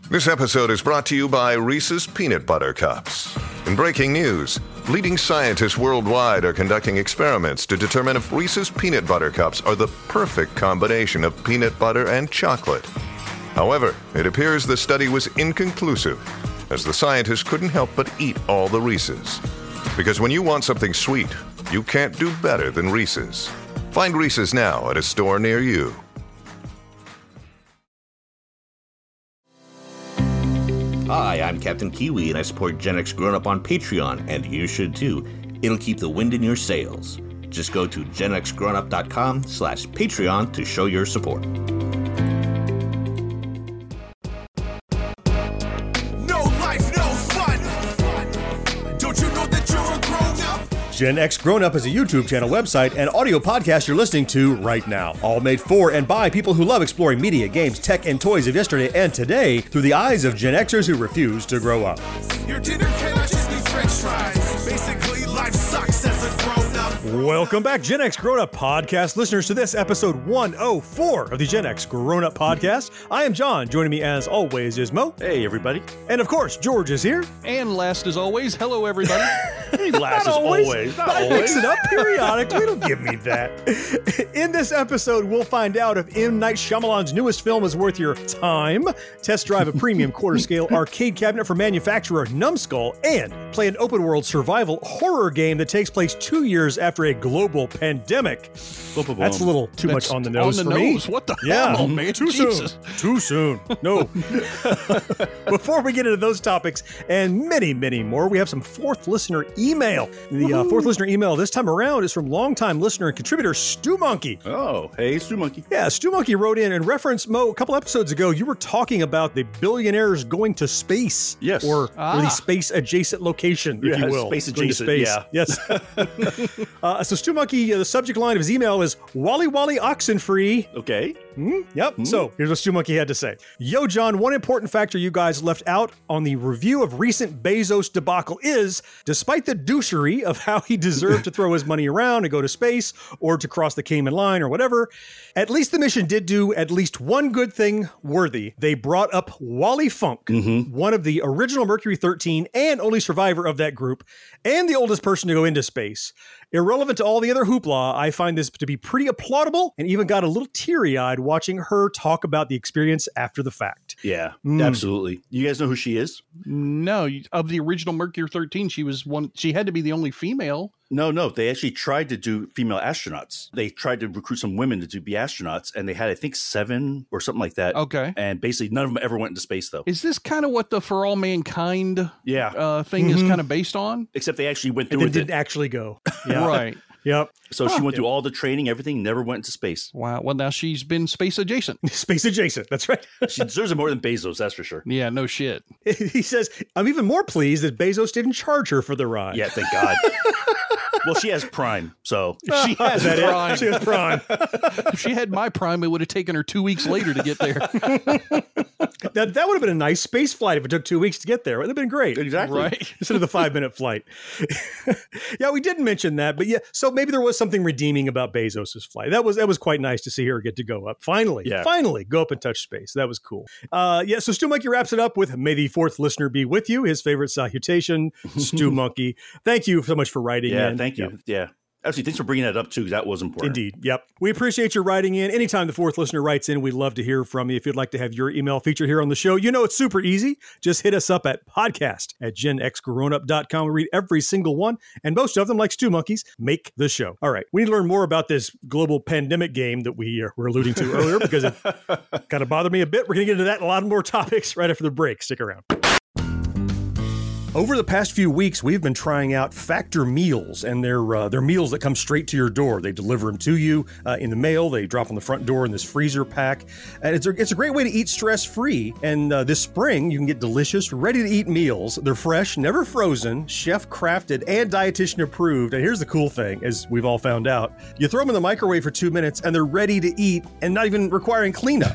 This episode is brought to you by Reese's Peanut Butter Cups. In breaking news, leading scientists worldwide are conducting experiments to determine if Reese's Peanut Butter Cups are the perfect combination of peanut butter and chocolate. However, it appears the study was inconclusive, as the scientists couldn't help but eat all the Reese's. Because when you want something sweet, you can't do better than Reese's. Find Reese's now at a store near you. Hi, I'm Captain Kiwi, and I support Gen X Grown Up on Patreon, and you should too. It'll keep the wind in your sails. Just go to genxgrownup.com/Patreon to show your support. Gen X Grown Up is a YouTube channel, website, and audio podcast you're listening to right now. All made for and by people who love exploring media, games, tech, and toys of yesterday and today through the eyes of Gen Xers who refuse to grow up. Your dinner cannot just be french fries. Basically, life sucks as a grown up. Welcome back, Gen X Grown Up podcast listeners, to this episode 104 of the Gen X Grown Up podcast. I am John. Joining me as always is Mo. Hey, everybody. And of course, George is here. And last as always, hello, everybody. Hey, last as always. But I mix it up periodically. Don't give me that. In this episode, we'll find out if M. Night Shyamalan's newest film is worth your time, test drive a premium quarter-scale arcade cabinet for manufacturer Numskull, and play an open-world survival horror game that takes place 2 years after a global pandemic. That's a little too much on the nose for me. What the hell, man? Too soon. Too soon. No. Before we get into those topics and many, many more, we have some fourth listener email. The fourth listener email this time around is from longtime listener and contributor Stu Monkey. Oh, hey, Stu Monkey. Yeah, Stu Monkey wrote in reference, Mo, a couple episodes ago, you were talking about the billionaires going to space. Yes. Or the space-adjacent location, if you will. Space-adjacent, yeah. Yes. So Stu Monkey, the subject line of his email is Wally Wally Oxenfree. Okay. Yep. So here's what Stu Monkey had to say. Yo, John, one important factor you guys left out on the review of recent Bezos debacle is, despite the douchery of how he deserved to throw his money around and go to space or to cross the Cayman line or whatever, at least the mission did do at least one good thing worthy. They brought up Wally Funk, one of the original Mercury 13 and only survivor of that group, and the oldest person to go into space. Irrelevant to all the other hoopla, I find this to be pretty applaudable and even got a little teary-eyed watching her talk about the experience after the fact. Yeah, absolutely. You guys know who she is? No, of the original Mercury 13, she had to be the only female. No, they actually tried to do female astronauts. They tried to recruit some women to be astronauts, and they had, I think, 7 or something like that. Okay. And basically, none of them ever went into space, though. Is this kind of what the For All Mankind thing is kind of based on? Except they actually went through and didn't actually go. Yeah. Right. Yep. So she went through all the training, everything, never went into space. Wow. Well, now she's been space adjacent. Space adjacent. That's right. She deserves it more than Bezos, that's for sure. Yeah, no shit. He says, I'm even more pleased that Bezos didn't charge her for the ride. Yeah, thank God. Well, she has Prime, so. She has Prime. She has Prime. If she had my Prime, it would have taken her 2 weeks later to get there. That would have been a nice space flight if it took 2 weeks to get there. It would have been great. Exactly. Right. Instead of the 5-minute flight. Yeah, we didn't mention that, but yeah, so maybe there was something redeeming about Bezos's flight. That was quite nice to see her get to go up. Finally go up and touch space. That was cool. So Stu Monkey wraps it up with, may the fourth listener be with you. His favorite salutation, Stu Monkey. Thank you so much for writing in. Thank you. Yeah. Actually, thanks for bringing that up, too, because that was important. Indeed. Yep. We appreciate your writing in. Anytime the fourth listener writes in, we'd love to hear from you. If you'd like to have your email featured here on the show, you know it's super easy. Just hit us up at podcast@genxgrownup.com. We read every single one, and most of them, like Stu Monkeys, make the show. All right. We need to learn more about this global pandemic game that we were alluding to earlier, because it kind of bothered me a bit. We're going to get into that and a lot more topics right after the break. Stick around. Over the past few weeks, we've been trying out Factor meals, and they're meals that come straight to your door. They deliver them to you in the mail. They drop on the front door in this freezer pack. And it's a great way to eat stress-free. And this spring, you can get delicious, ready-to-eat meals. They're fresh, never frozen, chef-crafted, and dietitian-approved. And here's the cool thing, as we've all found out. You throw them in the microwave for 2 minutes, and they're ready to eat and not even requiring cleanup.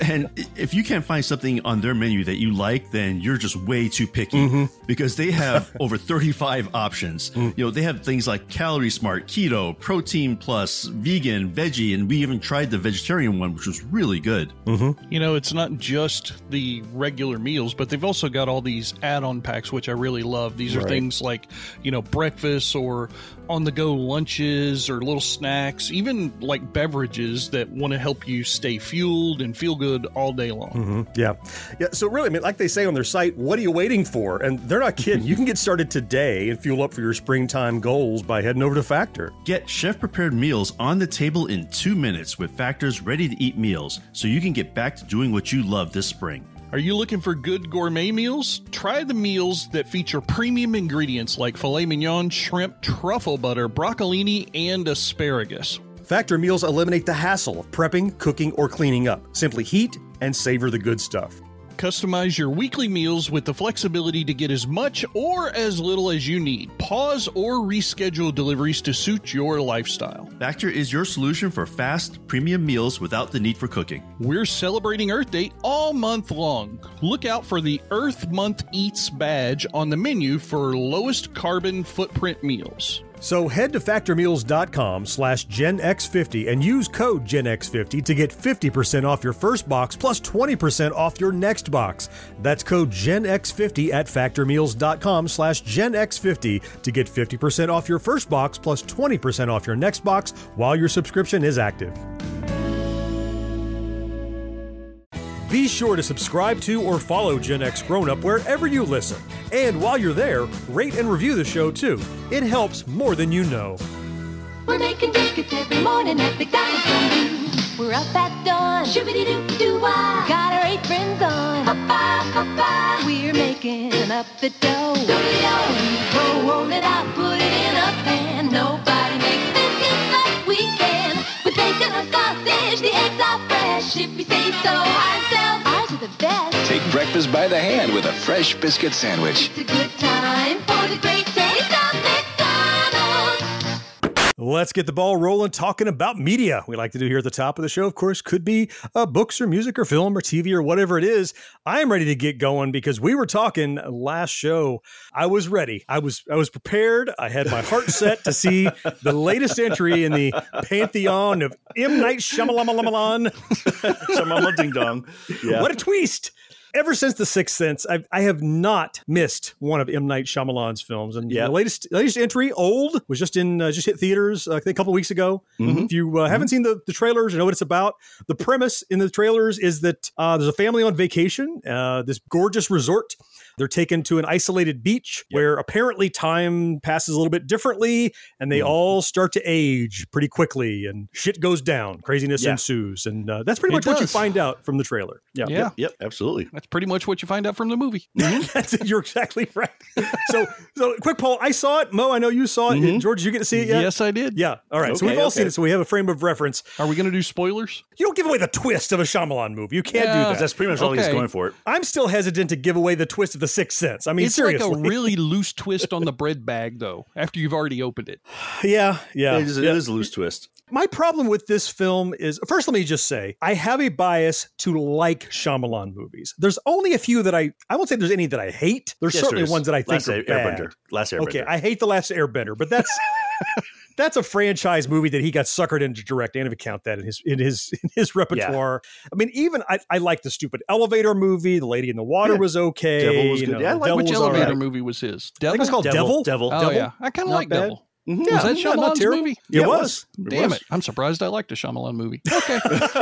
And if you can't find something on their menu that you like, then you're just way too picky because they have over 35 options. You know, they have things like Calorie Smart, Keto, Protein Plus, Vegan, Veggie, and we even tried the vegetarian one, which was really good. You know, it's not just the regular meals, but they've also got all these add-on packs, which I really love. These are things like, you know, breakfast or on-the-go lunches or little snacks, even like beverages that want to help you stay fueled and feel good all day long. Yeah. So really, I mean, like they say on their site, what are you waiting for? And they're not kidding. You can get started today and fuel up for your springtime goals by heading over to Factor. Get chef-prepared meals on the table in 2 minutes with Factor's ready-to-eat meals so you can get back to doing what you love this spring. Are you looking for good gourmet meals? Try the meals that feature premium ingredients like filet mignon, shrimp, truffle butter, broccolini, and asparagus. Factor meals eliminate the hassle of prepping, cooking, or cleaning up. Simply heat and savor the good stuff. Customize your weekly meals with the flexibility to get as much or as little as you need. Pause or reschedule deliveries to suit your lifestyle. Factor is your solution for fast, premium meals without the need for cooking. We're celebrating Earth Day all month long. Look out for the Earth Month Eats badge on the menu for lowest carbon footprint meals. So head to factormeals.com/GenX50 and use code GenX50 to get 50% off your first box plus 20% off your next box. That's code GenX50 at factormeals.com/GenX50 to get 50% off your first box plus 20% off your next box while your subscription is active. Be sure to subscribe to or follow Gen X Grown Up wherever you listen. And while you're there, rate and review the show too. It helps more than you know. We're making biscuits every morning at McDonald's. We're up at dawn. Shoo-be-doo-doo-wah. Got our aprons on. Hop-a, hop-a. We're making up the dough. Do-do-do. Roll it out, put it in a pan. Nobody makes biscuits like we can. With bacon or sausage, the eggs are fresh. If you say so ourselves, ours are the best. Take breakfast by the hand with a fresh biscuit sandwich. It's a good time for the great taste of McDonald's. Let's get the ball rolling talking about media. We like to do here at the top of the show, of course, could be books or music or film or TV or whatever it is. I am ready to get going because we were talking last show. I was ready. I was prepared. I had my heart set to see the latest entry in the pantheon of M. Night Shyamalan. Shyamalan Ding Dong. Yeah. What a twist! Ever since The Sixth Sense, I have not missed one of M. Night Shyamalan's films. And the latest entry, Old, was just hit theaters I think a couple weeks ago. If you haven't seen the trailers, you know what it's about. The premise in the trailers is that there's a family on vacation, this gorgeous resort. They're taken to an isolated beach where apparently time passes a little bit differently, and they all start to age pretty quickly, and shit goes down. Craziness ensues, and that's pretty much what you find out from the trailer. Yeah. Yep, absolutely. That's pretty much what you find out from the movie. That's it. You're exactly right. So quick poll. I saw it. Mo, I know you saw it. George, did you get to see it yet? Yes, I did. Yeah. All right. So we've all seen it. So we have a frame of reference. Are we going to do spoilers? You don't give away the twist of a Shyamalan movie. You can't do that. That's pretty much all he's going for it. I'm still hesitant to give away the twist of The Sixth Sense. I mean, it's seriously. like a really loose twist on the bread bag, though, after you've already opened it. Yeah. It is a loose twist. My problem with this film is, first, let me just say, I have a bias to like Shyamalan movies. There's only a few that I won't say there's any that I hate. There's certainly ones that I think are bad. Last Airbender. Okay, I hate The Last Airbender, but that's that's a franchise movie that he got suckered into direct. I don't even count that in his repertoire. Yeah. I mean, even I like the stupid elevator movie. The Lady in the Water was okay. Devil was good. I like which elevator movie was his? Devil? I think it's called Devil. Oh, yeah. I kind of like bad. Devil. Was that Shyamalan's movie? It was. Damn it. I'm surprised I liked a Shyamalan movie. Okay.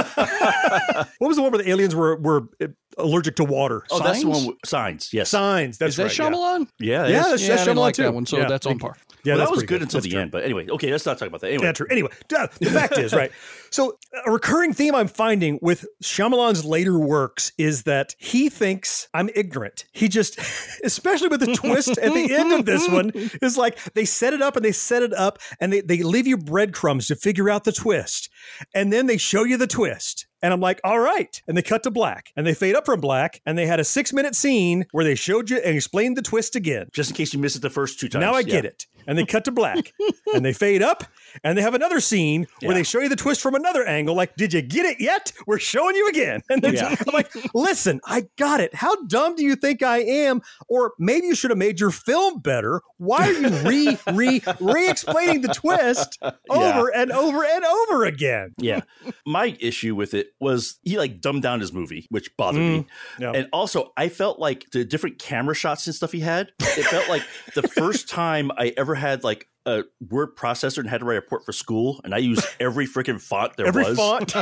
What was the one where the aliens were allergic to water? Oh, that's the one. Signs. Yes. Signs. That's right. Is that Shyamalan? Yeah. That's Shyamalan I didn't like too. that one, so that's on par. Yeah, that was good until the end. But anyway, okay, let's not talk about that. Anyway. Yeah, true. Anyway, the fact is, right. So a recurring theme I'm finding with Shyamalan's later works is that he thinks I'm ignorant. He just, especially with the twist at the end of this one, is like they set it up and they set it up and they leave you breadcrumbs to figure out the twist. And then they show you the twist. And I'm like, all right. And they cut to black and they fade up from black. And they had a 6-minute scene where they showed you and explained the twist again. Just in case you missed it the first 2 times. Now I get it. And they cut to black and they fade up and they have another scene where they show you the twist from another angle. Like, did you get it yet? We're showing you again. And I'm like, listen, I got it. How dumb do you think I am? Or maybe you should have made your film better. Why are you re-explaining the twist over and over and over again? Yeah. My issue with it was he like dumbed down his movie, which bothered me. Yeah. And also I felt like the different camera shots and stuff he had, it felt like the first time I ever had like a word processor and had to write a report for school, and I used every freaking font there every was. Font.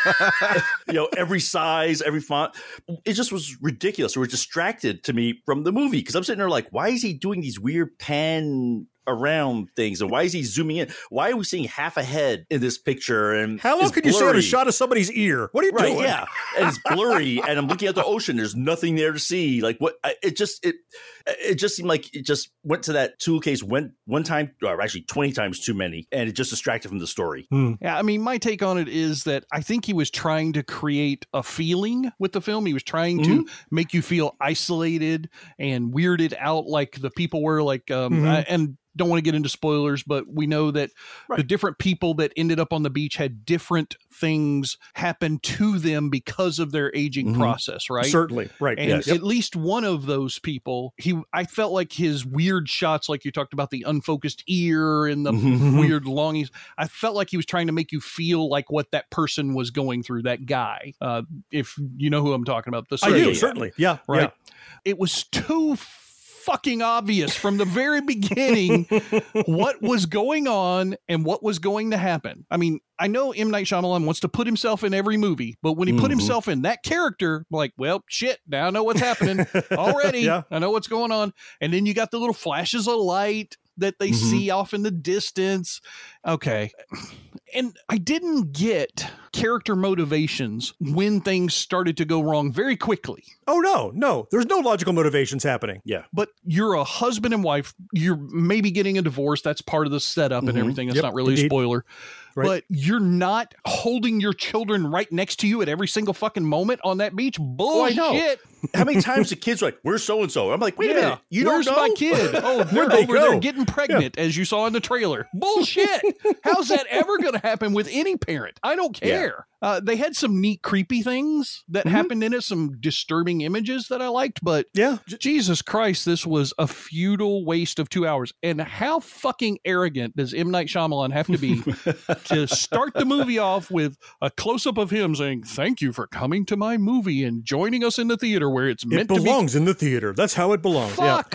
Every size, every font. It just was ridiculous. It was distracted to me from the movie because I'm sitting there like, why is he doing these weird pan around things, and why is he zooming in? Why are we seeing half a head in this picture? And how long could you stay on a shot of somebody's ear? What are you doing? Yeah, and it's blurry, and I'm looking at the ocean. There's nothing there to see. Like what? It just seemed like it just went to that tool case one time, or actually 20 times too many, and it just distracted from the story. Yeah, I mean, my take on it is that I think he was trying to create a feeling with the film. He was trying to make you feel isolated and weirded out, like the people were, like, and don't want to get into spoilers, but we know that the different people that ended up on the beach had different things happen to them because of their aging process, right? Certainly, right. And at least one of those people, I felt like his weird shots, like you talked about the unfocused ear and the weird longings, I felt like he was trying to make you feel like what that person was going through, that guy. If you know who I'm talking about. I do, certainly. Yeah. Right. Yeah. It was too fucking obvious from the very beginning what was going on and what was going to happen. I mean, I know M. Night Shyamalan wants to put himself in every movie, but when he put himself in that character, I'm like, well, shit, now I know what's happening already. I know what's going on. And then you got the little flashes of light that they see off in the distance. Okay. And I didn't get character motivations when things started to go wrong very quickly. Oh, no. There's no logical motivations happening. Yeah. But you're a husband and wife. You're maybe getting a divorce. That's part of the setup and everything. It's not really a spoiler. Right. But you're not holding your children right next to you at every single fucking moment on that beach. Bullshit. Oh, I know. How many times the kids are like, where's so-and-so? I'm like, wait a minute. You where's don't know? my kid? Oh, they're over there getting pregnant, as you saw in the trailer. Bullshit. How's that ever going to happen with any parent? I don't care. They had some neat, creepy things that happened in it, some disturbing images that I liked, but Jesus Christ, this was a futile waste of 2 hours. And how fucking arrogant does M. Night Shyamalan have to be to start the movie off with a close-up of him saying, thank you for coming to my movie and joining us in the theater where it's meant to be. It belongs in the theater. That's how it belongs. Fuck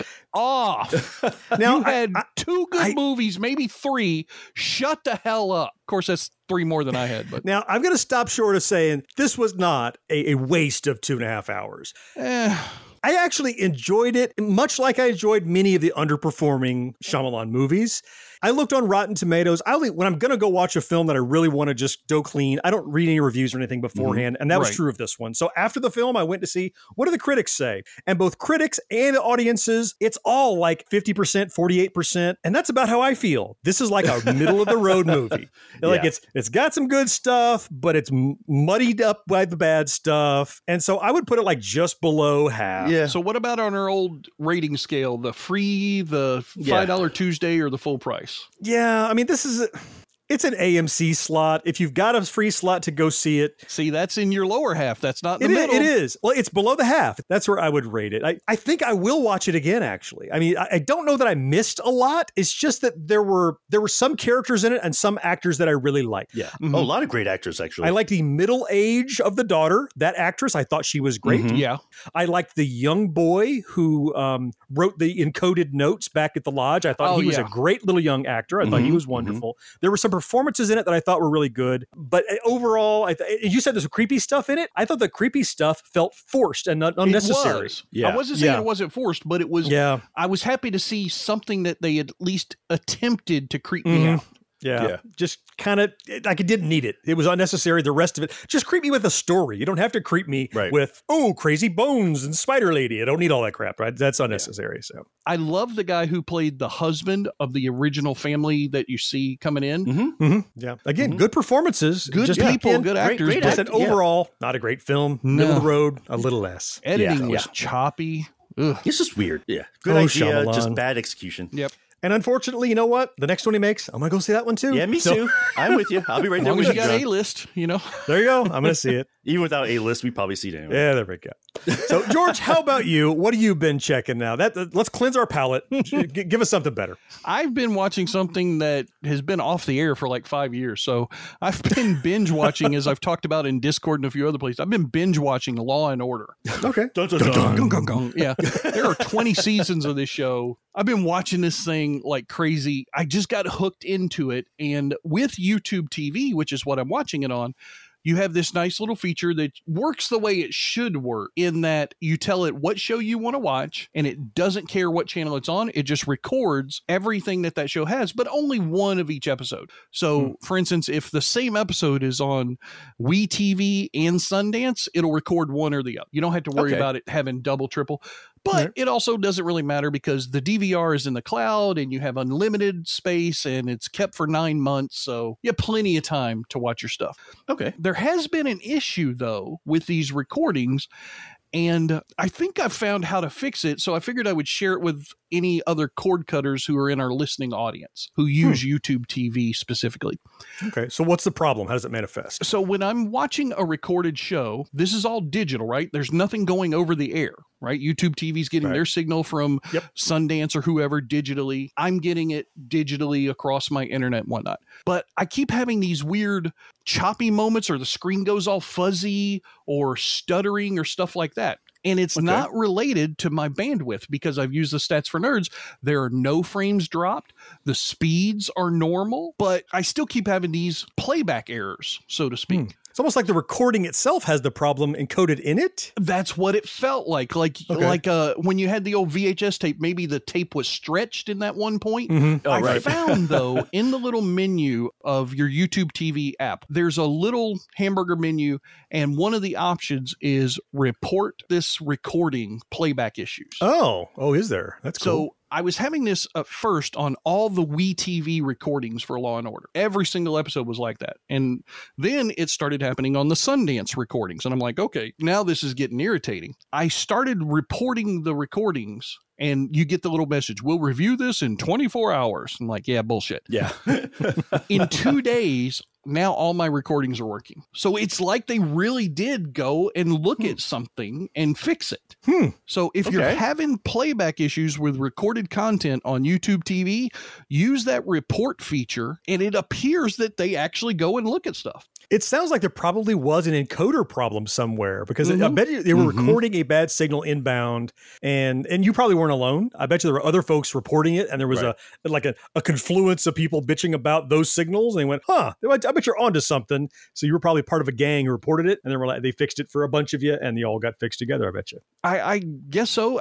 off. Now, you had 2 good movies, maybe 3. Shut the hell up. Of course, that's 3 more than I had. But now I'm going to stop short of saying this was not a waste of 2.5 hours. I actually enjoyed it, much like I enjoyed many of the underperforming Shyamalan movies. I looked on Rotten Tomatoes. When I'm going to go watch a film that I really want to just go clean, I don't read any reviews or anything beforehand. And that was true of this one. So after the film, I went to see, what do the critics say? And both critics and the audiences, it's all like 50%, 48%. And that's about how I feel. This is like a middle of the road movie. Like it's got some good stuff, but it's muddied up by the bad stuff. And so I would put it like just below half. Yeah. So what about on our old rating scale, the free, the $5 Tuesday, or the full price? Yeah, I mean, it's an AMC slot. If you've got a free slot to go see it. See, that's in your lower half. That's not in the middle. It is. Well, it's below the half. That's where I would rate it. I think I will watch it again, actually. I mean, I don't know that I missed a lot. It's just that there were some characters in it and some actors that I really liked. Yeah. Oh, a lot of great actors, actually. I liked the middle age of the daughter, that actress. I thought she was great. Yeah. I liked the young boy who wrote the encoded notes back at the lodge. I thought he was a great little young actor. I thought he was wonderful. There were some performances in it that I thought were really good. But overall, you said there's some creepy stuff in it. I thought the creepy stuff felt forced and unnecessary. I wasn't saying it wasn't forced, but it was. I was happy to see something that they at least attempted to creep me out. Yeah. Just kind of like it didn't need it. It was unnecessary. The rest of it, just creep me with a story. You don't have to creep me with, crazy bones and Spider Lady. I don't need all that crap, right? That's unnecessary. So I love the guy who played the husband of the original family that you see coming in. Yeah. Again, good performances. Good just people, good actors. Great just an overall, not a great film. Middle of the road, a little less. Editing was choppy. Ugh. It's just weird. Yeah. Good idea, just bad execution. Yep. And unfortunately, you know what? The next one he makes, I'm going to go see that one too. Yeah, me too. I'm with you. I'll be right there with you. You got A-list, you know. There you go. I'm going to see it. Even without A-list, we probably see it anyway. Yeah, there we go. So, George, how about you? What have you been checking now? Let's cleanse our palate. Give us something better. I've been watching something that has been off the air for like 5 years. So I've been binge watching, as I've talked about in Discord and a few other places. I've been binge watching Law and Order. Okay. Dun, dun, dun. Gung, gung, gung. Yeah. There are 20 seasons of this show. I've been watching this thing like crazy. I just got hooked into it. And with YouTube TV, which is what I'm watching it on, you have this nice little feature that works the way it should work, in that you tell it what show you want to watch, and it doesn't care what channel it's on. It just records everything that show has, but only one of each episode. So, for instance, if the same episode is on WeTV and Sundance, it'll record one or the other. You don't have to worry about it having double, triple. But it also doesn't really matter because the DVR is in the cloud and you have unlimited space and it's kept for 9 months. So you have plenty of time to watch your stuff. Okay. There has been an issue, though, with these recordings. And I think I found how to fix it. So I figured I would share it with any other cord cutters who are in our listening audience who use YouTube TV specifically. Okay. So what's the problem? How does it manifest? So when I'm watching a recorded show, this is all digital, right? There's nothing going over the air, right? YouTube TV is getting their signal from Sundance or whoever digitally. I'm getting it digitally across my internet and whatnot. But I keep having these weird choppy moments, or the screen goes all fuzzy or stuttering or stuff like that. And it's not related to my bandwidth because I've used the Stats for Nerds. There are no frames dropped. The speeds are normal, but I still keep having these playback errors, so to speak. It's almost like the recording itself has the problem encoded in it. That's what it felt like. Like when you had the old VHS tape, maybe the tape was stretched in that one point. I found, though, in the little menu of your YouTube TV app, there's a little hamburger menu, and one of the options is report this recording playback issues. Oh, is there? That's cool. So I was having this first on all the WeTV recordings for Law and Order. Every single episode was like that. And then it started happening on the Sundance recordings. And I'm like, okay, now this is getting irritating. I started reporting the recordings, and you get the little message, we'll review this in 24 hours. I'm like, yeah, bullshit. Yeah. In 2 days, now all my recordings are working. So it's like they really did go and look at something and fix it. So if you're having playback issues with recorded content on YouTube TV, use that report feature, and it appears that they actually go and look at stuff. It sounds like there probably was an encoder problem somewhere, because I bet you they were recording a bad signal inbound, and you probably weren't alone. I bet you there were other folks reporting it, and there was a confluence of people bitching about those signals, and they went, I bet you're onto something. So you were probably part of a gang who reported it, and they fixed it for a bunch of you, and they all got fixed together, I bet you. I guess so.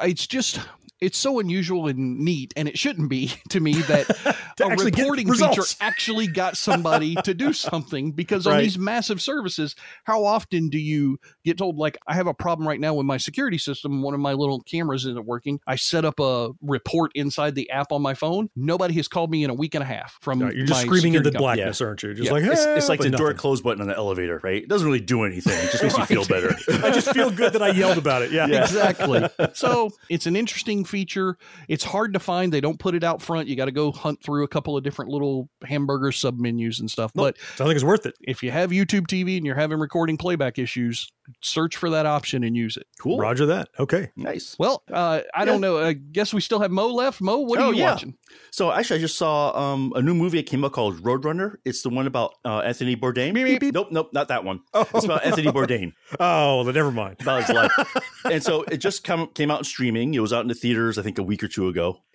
It's so unusual and neat, and it shouldn't be to me that a reporting feature actually got somebody to do something, because on these massive services, how often do you get told, like, I have a problem right now with my security system, one of my little cameras isn't working. I set up a report inside the app on my phone. Nobody has called me in a week and a half from you're just screaming into the blackness, aren't you? Just like, it's like the door close button on the elevator, right? It doesn't really do anything. It just makes you feel better. I just feel good that I yelled about it. Yeah. Exactly. So it's an interesting feature. It's hard to find. They don't put it out front. You got to go hunt through a couple of different little hamburger sub menus and stuff. But I think it's worth it. If you have YouTube TV and you're having recording playback issues, search for that option and use it. Cool. Roger that. Okay. Nice. Well, I don't know. I guess we still have Mo left. Mo, what are you watching? So actually, I just saw a new movie that came out called Roadrunner. It's the one about Anthony Bourdain. Beep, beep. Nope, not that one. It's about Anthony Bourdain. Oh, well, never mind. About his life. And so it just came out in streaming. It was out in the theaters, I think, a week or two ago.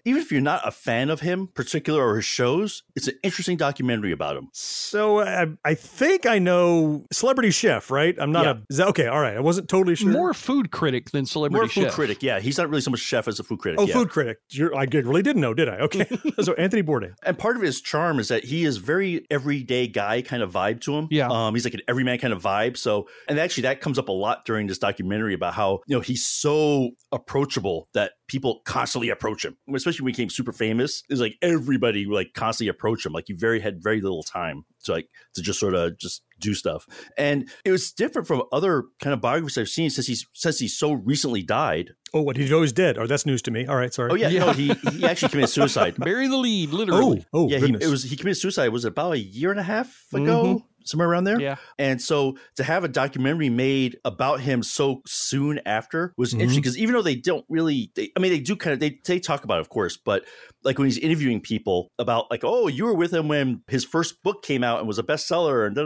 even if you're not a fan of him, particular or his shows, it's an interesting documentary about him. So I think I know Celebrity Chef, right? I'm not is that okay? All right. I wasn't totally sure. More food critic than celebrity chef. More food critic, yeah. He's not really so much chef as a food critic. Oh, food critic. I really didn't know, did I? Okay. So Anthony Bourdain. And part of his charm is that he is very everyday guy kind of vibe to him. Yeah. He's like an everyman kind of vibe. So, and actually that comes up a lot during this documentary about how, he's so approachable that people constantly approach him, especially when he became super famous. It's like everybody like constantly approach him. Like he had very little time to just sort of just do stuff. And it was different from other kind of biographies I've seen since he's so recently died. Oh, what? He was dead. Oh, that's news to me. All right, sorry. Oh, yeah. No, he actually committed suicide. Bury the lead, literally. Oh, yeah. Goodness. He committed suicide. Was it about a year and a half ago? Somewhere around there. Yeah. And so to have a documentary made about him so soon after was interesting because even though they don't really, they do kind of, they talk about it, of course, but like when he's interviewing people about like, oh, you were with him when his first book came out and was a bestseller and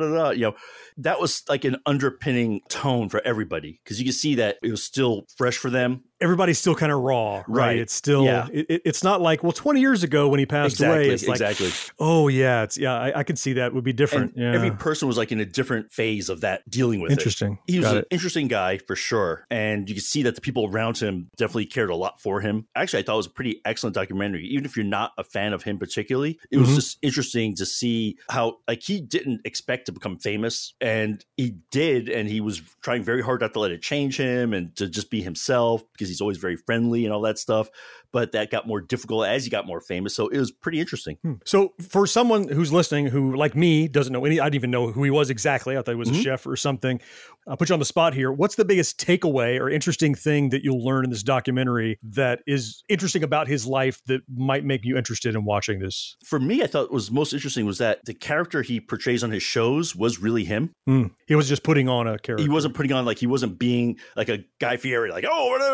that was like an underpinning tone for everybody because you can see that it was still fresh for them. Everybody's still kind of raw, right? It's still, it's not like, 20 years ago when he passed away, it's like, oh yeah, I could see that would be different. And every person was like in a different phase of that, dealing with Interesting. He was an interesting guy for sure. And you can see that the people around him definitely cared a lot for him. Actually, I thought it was a pretty excellent documentary. Even if you're not a fan of him particularly, it was just interesting to see how like he didn't expect to become famous and he did. And he was trying very hard not to let it change him and to just be himself because he's always very friendly and all that stuff. But that got more difficult as he got more famous. So it was pretty interesting. So for someone who's listening who, like me, doesn't know I didn't even know who he was exactly. I thought he was a chef or something. I'll put you on the spot here. What's the biggest takeaway or interesting thing that you'll learn in this documentary that is interesting about his life that might make you interested in watching this? For me, I thought what was most interesting was that the character he portrays on his shows was really him. He was just putting on a character. He wasn't putting on he wasn't being like a Guy Fieri, like,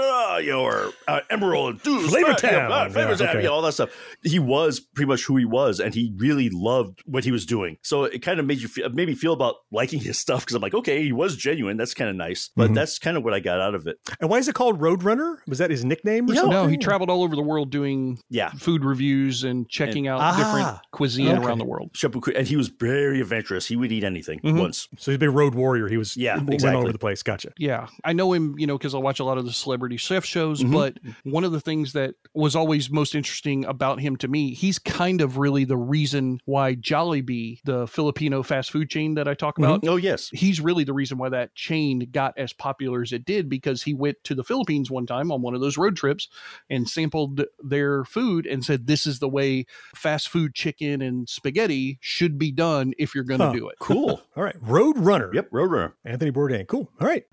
or Emerald, dude, Flavor Town, all that stuff. He was pretty much who he was, and he really loved what he was doing. So it kind of made me feel about liking his stuff because I'm like, okay, he was genuine. That's kind of nice, but that's kind of what I got out of it. And why is it called Roadrunner? Was that his nickname or something? No, he traveled all over the world doing food reviews and checking out different cuisine around the world. And he was very adventurous. He would eat anything once. So he's a big road warrior. He was went all over the place. Gotcha. Yeah, I know him, because I watch a lot of the celebrity chef shows, but one of the things that was always most interesting about him to me, he's kind of really the reason why Jollibee, the Filipino fast food chain that I talk about, oh yes, he's really the reason why that chain got as popular as it did, because he went to the Philippines one time on one of those road trips and sampled their food and said, this is the way fast food chicken and spaghetti should be done if you're going to do it. Cool. All right. Roadrunner. Yep. Roadrunner. Anthony Bourdain. Cool. All right.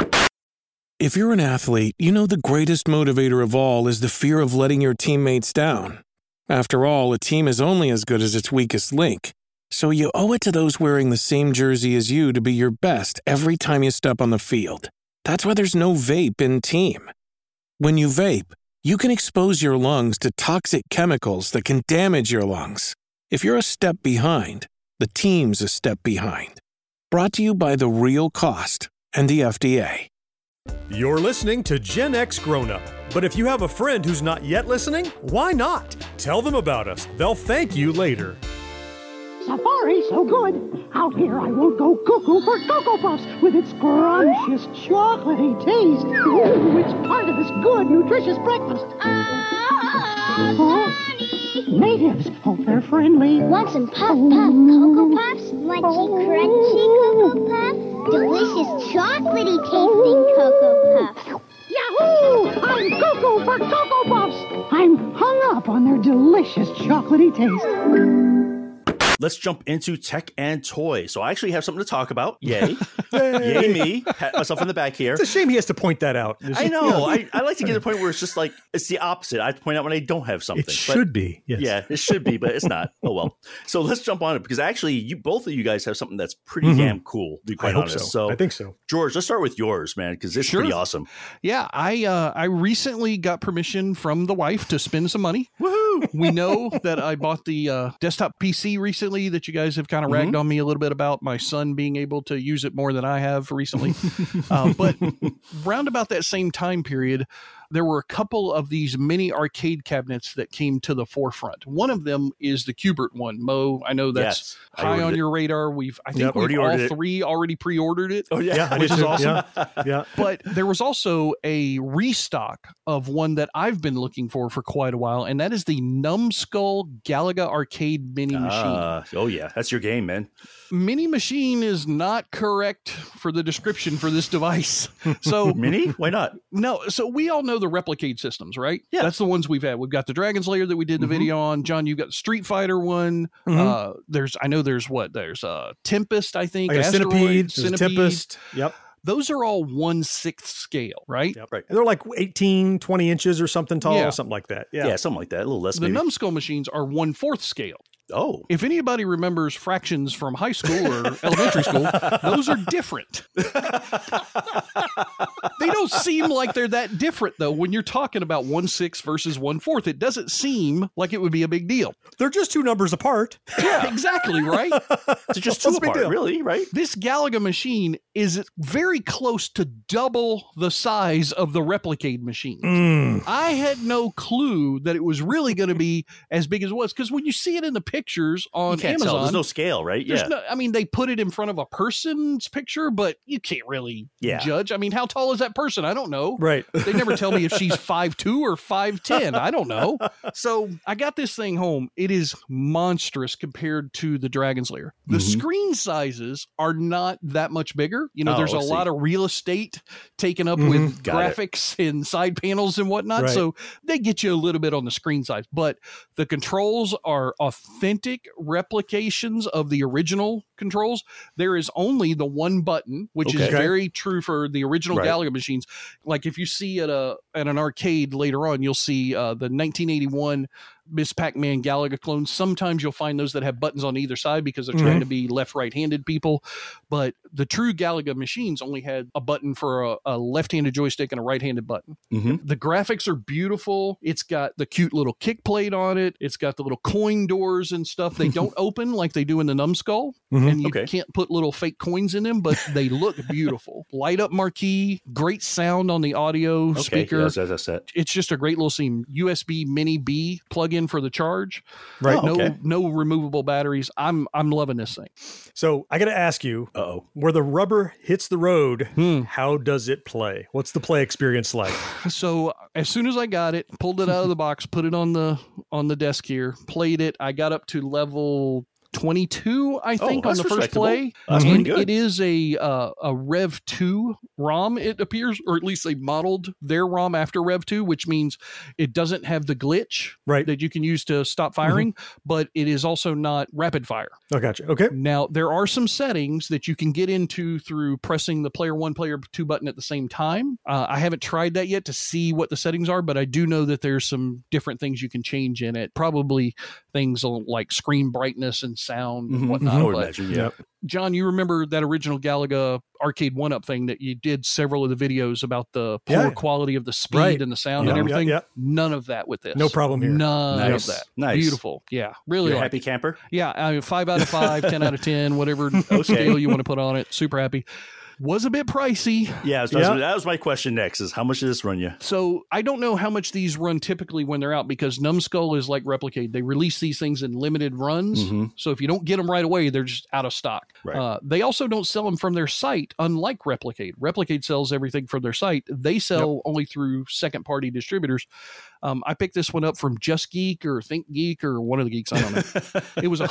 If you're an athlete, you know the greatest motivator of all is the fear of letting your teammates down. After all, a team is only as good as its weakest link. So you owe it to those wearing the same jersey as you to be your best every time you step on the field. That's why there's no vape in team. When you vape, you can expose your lungs to toxic chemicals that can damage your lungs. If you're a step behind, the team's a step behind. Brought to you by The Real Cost and the FDA. You're listening to Gen X Grown Up. But if you have a friend who's not yet listening, why not? Tell them about us. They'll thank you later. Safari so good. Out here I won't go cuckoo for Cocoa Puffs with its scrumptious chocolatey taste. Ooh, it's part of this good, nutritious breakfast. Natives, hope they're friendly. Want some puff Cocoa Puffs? Munchy, crunchy Cocoa Puffs? Delicious, chocolatey tasting Cocoa Puffs. Yahoo! I'm Cocoa for Cocoa Puffs. I'm hung up on their delicious chocolatey taste. Let's jump into tech and toys. So I actually have something to talk about. Yay. Yay me. Pat myself on the back here. It's a shame he has to point that out. I know. I like to get to the point where it's just like, it's the opposite. I have to point out when I don't have something. It should be. Yes. Yeah, it should be, but it's not. Oh, well. So let's jump on it because actually both of you guys have something that's pretty damn cool, to be quite honest. So I think so. George, let's start with yours, man, because it's pretty awesome. Yeah, I recently got permission from the wife to spend some money. Woohoo! We know that I bought the desktop PC recently that you guys have kind of ragged on me a little bit about, my son being able to use it more than I have recently. But round about that same time period, there were a couple of these mini arcade cabinets that came to the forefront. One of them is the Q*bert one. Mo, I know that's high on your radar. I think we've all three already pre-ordered it. Oh yeah, which is awesome. Yeah. But there was also a restock of one that I've been looking for quite a while, and that is the Numbskull Galaga Arcade Mini Machine. Oh yeah, that's your game, man. Mini Machine is not correct for the description for this device. So Mini? Why not? No. So we all know the Replicade systems, right? Yeah. That's the ones we've had. We've got the Dragon's Lair that we did the video on. John, you've got the Street Fighter one. There's Tempest, I think. Centipede. Tempest. Yep. Those are all 1/6 scale, right? Yep. Right. And they're like 18, 20 inches or something tall, or something like that. Yeah, something like that. A little less. The Numbskull machines are 1/4 scale. Oh. If anybody remembers fractions from high school or elementary school, those are different. They don't seem like they're that different, though. When you're talking about 1/6 versus 1/4, it doesn't seem like it would be a big deal. They're just two numbers apart. Yeah, exactly, right? It's just two apart, really, right? This Galaga machine is very close to double the size of the Replicade machine. I had no clue that it was really going to be as big as it was, because when you see it in the pictures on You can't Amazon, tell. There's no scale, right? Yeah. They put it in front of a person's picture, but you can't really judge. I mean, how tall is that person? I don't know. Right. They never tell me if she's 5'2" or 5'10". I don't know. So I got this thing home. It is monstrous compared to the Dragon's Lair. The screen sizes are not that much bigger. You know, there's a lot of real estate taken up with graphics and side panels and whatnot. Right. So they get you a little bit on the screen size, but the controls are authentic replications of the original controls. There is only the one button, which is very true for the original Galaga machines. Like if you see at an arcade later on, you'll see the 1981 Miss Pac-Man Galaga clones. Sometimes you'll find those that have buttons on either side because they're trying to be left-right-handed people. But the true Galaga machines only had a button for a left-handed joystick and a right-handed button. The graphics are beautiful. It's got the cute little kick plate on it. It's got the little coin doors and stuff. They don't open like they do in the Numbskull. And you can't put little fake coins in them, but they look beautiful. Light up marquee, great sound on the audio speaker. Yes, as I said. It's just a great little scene. USB Mini B plug-in for the charge. Right. No removable batteries. I'm loving this thing. So I got to ask you, where the rubber hits the road, how does it play? What's the play experience like? So as soon as I got it, pulled it out of the box, put it on the desk here, played it. I got up to level 22, I think, on the first play. That's pretty good. It is a Rev 2 ROM, it appears, or at least they modeled their ROM after Rev 2, which means it doesn't have the glitch that you can use to stop firing, but it is also not rapid fire. Oh, gotcha. Okay. Now, there are some settings that you can get into through pressing the player 1, player 2 button at the same time. I haven't tried that yet to see what the settings are, but I do know that there's some different things you can change in it. Probably things like screen brightness and sound and whatnot. I would imagine, yeah. John, you remember that original Galaga arcade 1-up thing that you did several of the videos about the poor quality of the speed and the sound and everything? None of that with this. No problem here. None of that. Nice. Beautiful. Yeah. Really You're a happy camper? Yeah. I mean, 5 out of 5, 10 out of 10, whatever scale you want to put on it. Super happy. Was a bit pricey. Yeah, that was my question next, is how much does this run you? So I don't know how much these run typically when they're out, because Numbskull is like Replicade. They release these things in limited runs. So if you don't get them right away, they're just out of stock. Right. They also don't sell them from their site, unlike Replicade. Replicade sells everything from their site. They sell only through second-party distributors. I picked this one up from Just Geek or Think Geek or one of the geeks. I don't know. It was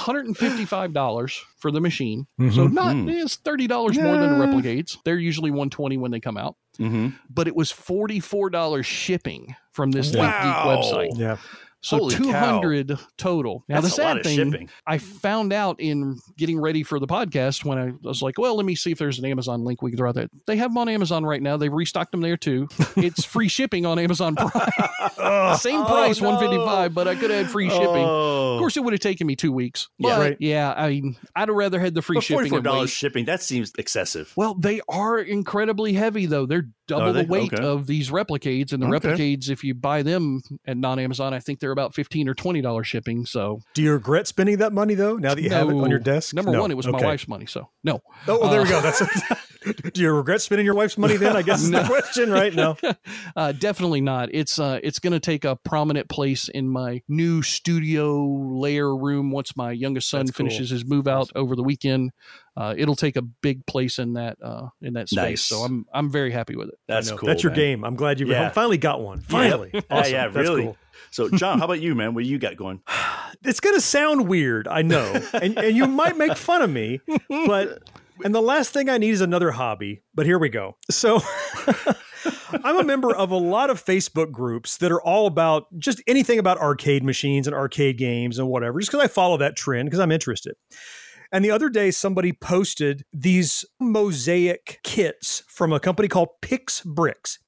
$155 for the machine. So it's $30 more than the Replicades. They're usually $120 when they come out. But it was $44 shipping from this Think Geek website. Yeah. So Holy $200 cow. total. Now, That's the a lot sad of thing, shipping. I found out in getting ready for the podcast when I was like, well, let me see if there's an Amazon link we can throw out there. They have them on Amazon right now. They've restocked them there too. It's free shipping on Amazon Prime. Same price, $155, but I could have had free shipping. Of course, it would have taken me 2 weeks. But yeah, I mean, I'd have rather had the free shipping. $44 shipping, that seems excessive. Well, they are incredibly heavy, though. They're double the weight of these Replicades, and the Replicades, if you buy them at non-Amazon, I think they're they're about $15 or $20 shipping. So, do you regret spending that money though? Now that you have it on your desk? Number one, it was my wife's money, so no. Oh, well, there we go. That's. Do you regret spending your wife's money then? I guess is the question, right? No, definitely not. It's going to take a prominent place in my new studio layer room once my youngest son finishes his move out over the weekend. It'll take a big place in that space. Nice. So I'm very happy with it. That's cool. That's your game. I'm glad you finally got one. Finally, awesome. Yeah, That's really. Cool. So, John, how about you, man? What do you got going? It's going to sound weird, I know, and you might make fun of me, but. And the last thing I need is another hobby, but here we go. So I'm a member of a lot of Facebook groups that are all about just anything about arcade machines and arcade games and whatever, just because I follow that trend because I'm interested. And the other day, somebody posted these mosaic kits from a company called Pix Bricks,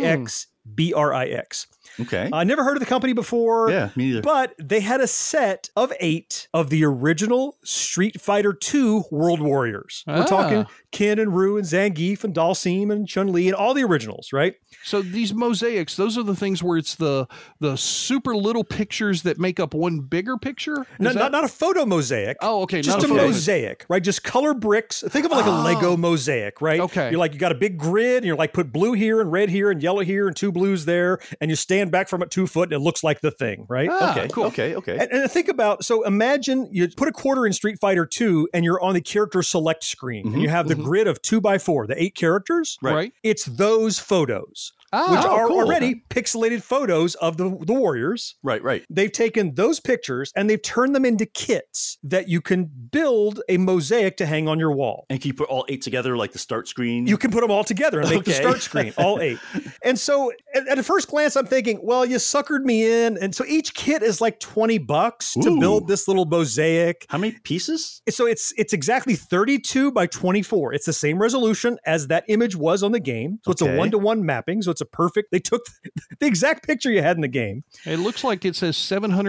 Pixbrix. Okay. I never heard of the company before. Yeah, me neither. But they had a set of 8 of the original Street Fighter II World Warriors. We're talking Ken and Ryu and Zangief and Dalsim and Chun-Li and all the originals, right? So these mosaics, those are the things where it's the super little pictures that make up one bigger picture? Not a photo mosaic. Oh, okay. Just a mosaic, right? Just color bricks. Think of it like a Lego mosaic, right? Okay. You got a big grid and you're like, put blue here and red here and yellow here and 2 blues there. And you stand back from it 2 foot and it looks like the thing, right? Okay, cool. Okay. And think about, so imagine you put a quarter in Street Fighter 2 and you're on the character select screen and you have the grid of 2x4, the 8 characters. Right. It's those photos. Which are already pixelated photos of the warriors. Right. They've taken those pictures and they've turned them into kits that you can build a mosaic to hang on your wall. And can you put all 8 together like the start screen? You can put them all together and make the start screen, all 8. And so at a first glance, I'm thinking, well, you suckered me in. And so each kit is like $20 to build this little mosaic. How many pieces? So it's exactly 32 by 24. It's the same resolution as that image was on the game. So it's a 1-to-1 mapping. So it's a perfect, they took the exact picture you had in the game. It looks like it says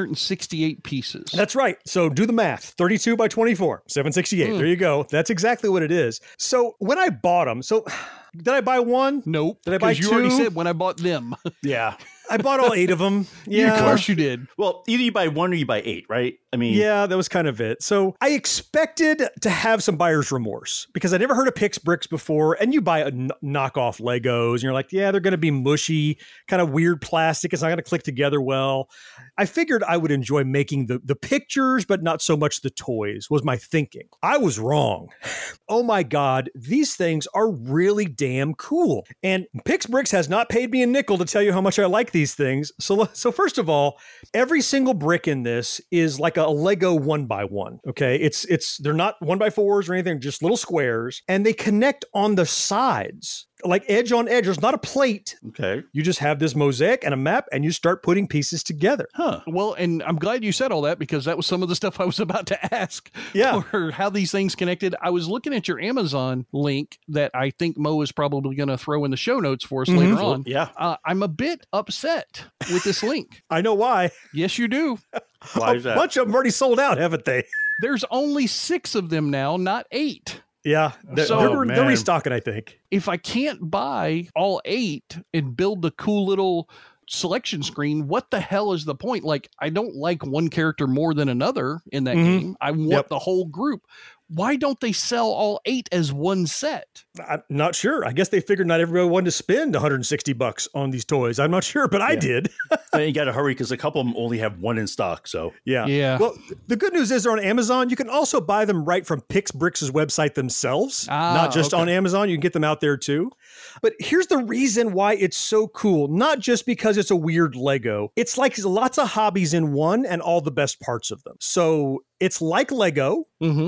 768 pieces. That's right. So do the math. 32 by 24, 768. There you go. That's exactly what it is. So when I bought them, did I buy one? Nope. Did I buy 2? You already said when I bought them. Yeah. I bought all 8 of them. Yeah. Of course you did. Well, either you buy 1 or you buy 8, right? I mean, yeah, that was kind of it. So I expected to have some buyer's remorse because I never heard of Pix Bricks before. And you buy a knockoff Legos and you're like, yeah, they're going to be mushy, kind of weird plastic. It's not going to click together well. I figured I would enjoy making the pictures, but not so much the toys was my thinking. I was wrong. Oh my God, these things are really damn cool. And Pix Bricks has not paid me a nickel to tell you how much I like these things. So first of all, every single brick in this is like a Lego 1x1. Okay. They're not 1x4s or anything, just little squares, and they connect on the sides. Like edge on edge. There's not a plate. Okay. You just have this mosaic and a map and you start putting pieces together. Huh. Well, and I'm glad you said all that because that was some of the stuff I was about to ask. Yeah. Or how these things connected. I was looking at your Amazon link that I think Mo is probably going to throw in the show notes for us later on. Yeah. I'm a bit upset with this link. I know why. Yes, you do. Why is that? A bunch of them already sold out, haven't they? There's only 6 of them now, not 8. Yeah, they're restocking, I think. If I can't buy all 8 and build the cool little selection screen, what the hell is the point? Like, I don't like one character more than another in that game. I want the whole group. Why don't they sell all 8 as one set? I'm not sure. I guess they figured not everybody wanted to spend $160 on these toys. I'm not sure, but I did. And you got to hurry because a couple of them only have 1 in stock. So yeah. Well, the good news is they're on Amazon. You can also buy them right from Pix Bricks' website themselves, not just on Amazon. You can get them out there too. But here's the reason why it's so cool. Not just because it's a weird Lego. It's like lots of hobbies in one and all the best parts of them. So it's like Lego,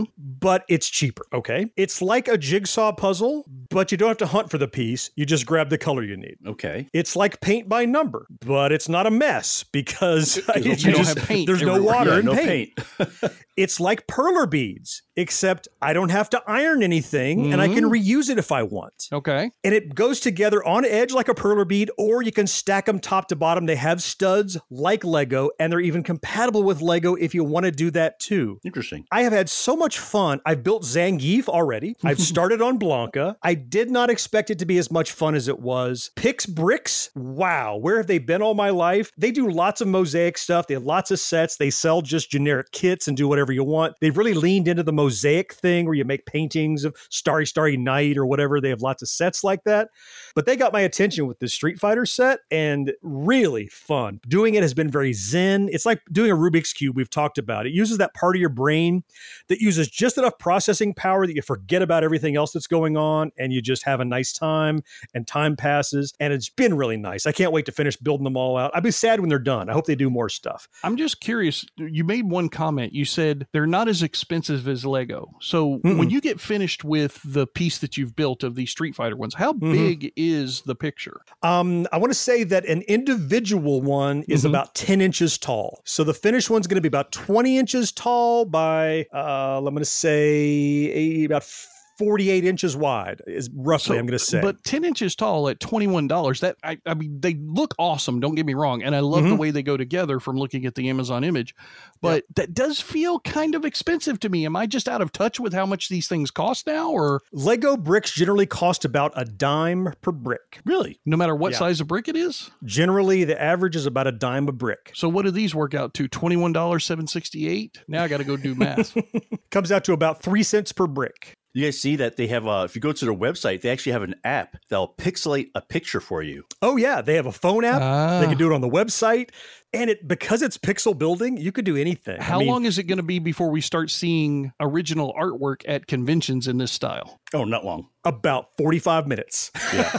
but it's cheaper, okay? It's like a jigsaw puzzle, but you don't have to hunt for the piece. You just grab the color you need. Okay. It's like paint by number, but it's not a mess because you don't have paint. There's no water in no paint. It's like perler beads. except I don't have to iron anything and I can reuse it if I want. Okay. And it goes together on edge like a perler bead, or you can stack them top to bottom. They have studs like Lego, and they're even compatible with Lego if you want to do that too. Interesting. I have had so much fun. I've built Zangief already. I've started on Blanca. I did not expect it to be as much fun as it was. Pix Bricks, wow, where have they been all my life? They do lots of mosaic stuff. They have lots of sets. They sell just generic kits and do whatever you want. They've really leaned into the mosaic thing where you make paintings of Starry Starry Night or whatever. They have lots of sets like that. But they got my attention with this Street Fighter set, and really fun. Doing it has been very zen. It's like doing a Rubik's Cube. We've talked about it. It uses that part of your brain that uses just enough processing power that you forget about everything else that's going on, and you just have a nice time, and time passes, and it's been really nice. I can't wait to finish building them all out. I'd be sad when they're done. I hope they do more stuff. I'm just curious. You made one comment. You said they're not as expensive as Lego. So when you get finished with the piece that you've built of these Street Fighter ones, how big is the picture? I want to say that an individual one is about 10 inches tall. So the finished one's going to be about 20 inches tall by, I'm going to say about 48 inches wide is roughly, I'm going to say. But 10 inches tall at $21, that I mean, they look awesome. Don't get me wrong. And I love the way they go together from looking at the Amazon image. But that does feel kind of expensive to me. Am I just out of touch with how much these things cost now? Or Lego bricks generally cost about $0.10 per brick. Really? No matter what size of brick it is? Generally, the average is about $0.10 a brick. So what do these work out to? $21.768? Now I got to go do math. Comes out to about 3 cents per brick. You guys see that they have, if you go to their website, they actually have an app that'll pixelate a picture for you. Oh, yeah. They have a phone app. They can do it on the website. And because it's pixel building, you could do anything. How long is it going to be before we start seeing original artwork at conventions in this style? Oh, not long. About 45 minutes. Yeah.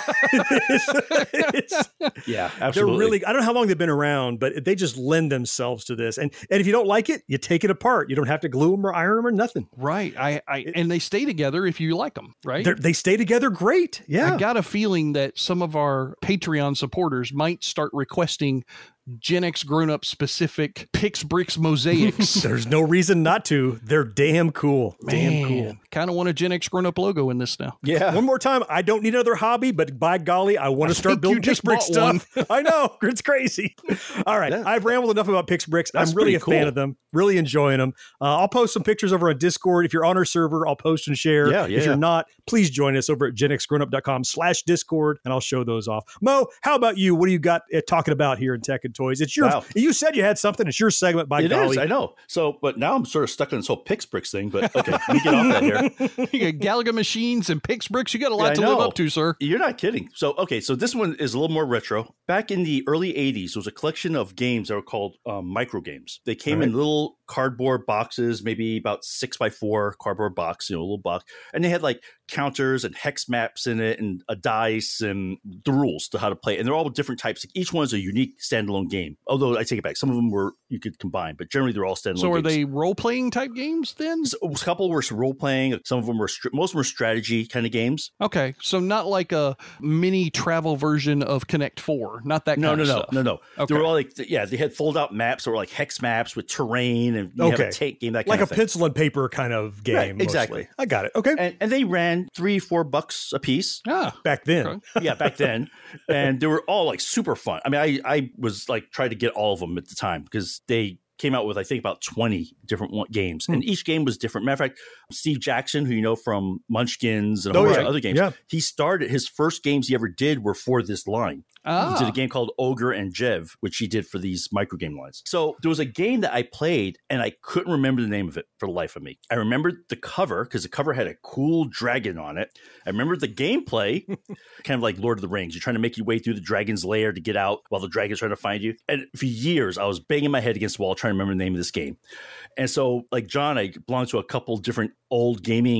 Yeah, absolutely. They're really, I don't know how long they've been around, but they just lend themselves to this. And if you don't like it, you take it apart. You don't have to glue them or iron them or nothing. Right. And they stay together if you like them, right? They stay together great. Yeah. I got a feeling that some of our Patreon supporters might start requesting Gen X grown-up specific Pix Bricks mosaics. There's no reason not to. They're damn cool. Damn cool. Kind of want a Gen X grown-up logo in this now. Yeah. One more time. I don't need another hobby, but by golly, I want to start building Pix Bricks stuff. I know. It's crazy. All right. I've rambled enough about Pix Bricks. I'm really a fan of them. Really enjoying them. I'll post some pictures over on Discord. If you're on our server, I'll post and share. If you're not, please join us over at genxgrownup.com/Discord, and I'll show those off. Mo, how about you? What do you got talking about here in Tech and Toys? It's your. Wow. You said you had something. It's your segment. By golly, it is. I know. So, but now I'm sort of stuck on this whole Pix Bricks thing. But okay, let me get off that here. You got Galaga machines and Pix Bricks. You got a lot to live up to, sir. You're not kidding. So, okay, so this one is a little more retro. Back in the early '80s, there was a collection of games that were called micro games. They came in little cardboard boxes, maybe about 6x4 cardboard box, a little box, and they had like counters and hex maps in it and a dice and the rules to how to play. And they're all different types. Each one is a unique standalone game. Although I take it back, some of them you could combine, but generally they're all standalone. So are games. they role playing type games then? So a couple were role playing. Some of them were most of them were strategy kind of games. Okay, so not like a mini travel version of Connect 4, not that kind of stuff. No. Okay. They were all like, they had fold out maps that were like hex maps with terrain and you have a take game, that kind like of a pencil and paper kind of game. Right, exactly. Mostly. I got it. Okay. And they ran $3-4 a piece. Back then. Okay. Yeah, back then. And they were all like super fun. I mean, I was like trying to get all of them at the time because they came out with, I think, about 20 different games. And each game was different. Matter of fact, Steve Jackson, who you know from Munchkins and a whole bunch of other games, he started, his first games he ever did were for this line. He did a game called Ogre and Jev, which he did for these micro game lines. So there was a game that I played and I couldn't remember the name of it for the life of me. I remembered the cover because the cover had a cool dragon on it. I remembered the gameplay, kind of like Lord of the Rings. You're trying to make your way through the dragon's lair to get out while the dragon's trying to find you. And for years, I was banging my head against the wall trying to remember the name of this game. And so, like John, I belong to a couple different old gaming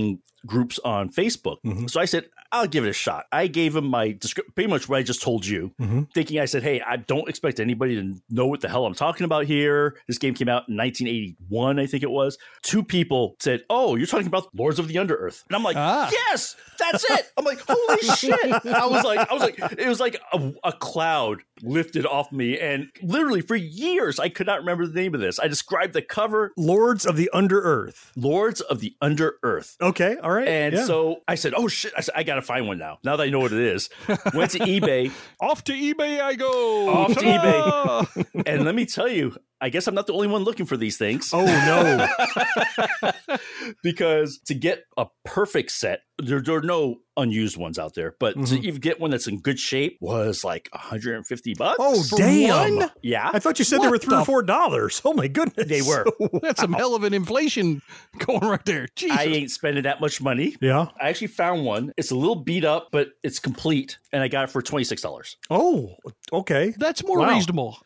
groups on Facebook. So I said, I'll give it a shot. I gave him my pretty much what I just told you, thinking I said, hey, I don't expect anybody to know what the hell I'm talking about here. This game came out in 1981, I think it was. 2 people said, oh, you're talking about Lords of the Underearth. And I'm like, yes, that's it. I'm like, holy shit. I was like, it was like a cloud lifted off me. And literally for years, I could not remember the name of this. I described the cover. Lords of the Underearth. Lords of the Underearth. Okay. All right. And so I said, oh shit. I said, I got to find one now. Now that I know what it is. Went to eBay. Off to eBay I go. Off to eBay. And let me tell you, I guess I'm not the only one looking for these things. Oh, no. Because to get a perfect set, there are no unused ones out there, but to even get one that's in good shape was like $150. Oh, damn. One? Yeah. I thought you said they were $3 or $4. Oh, my goodness. They were. That's some hell of an inflation going right there. Jesus. I ain't spending that much money. Yeah. I actually found one. It's a little beat up, but it's complete. And I got it for $26. Oh, okay. That's more reasonable.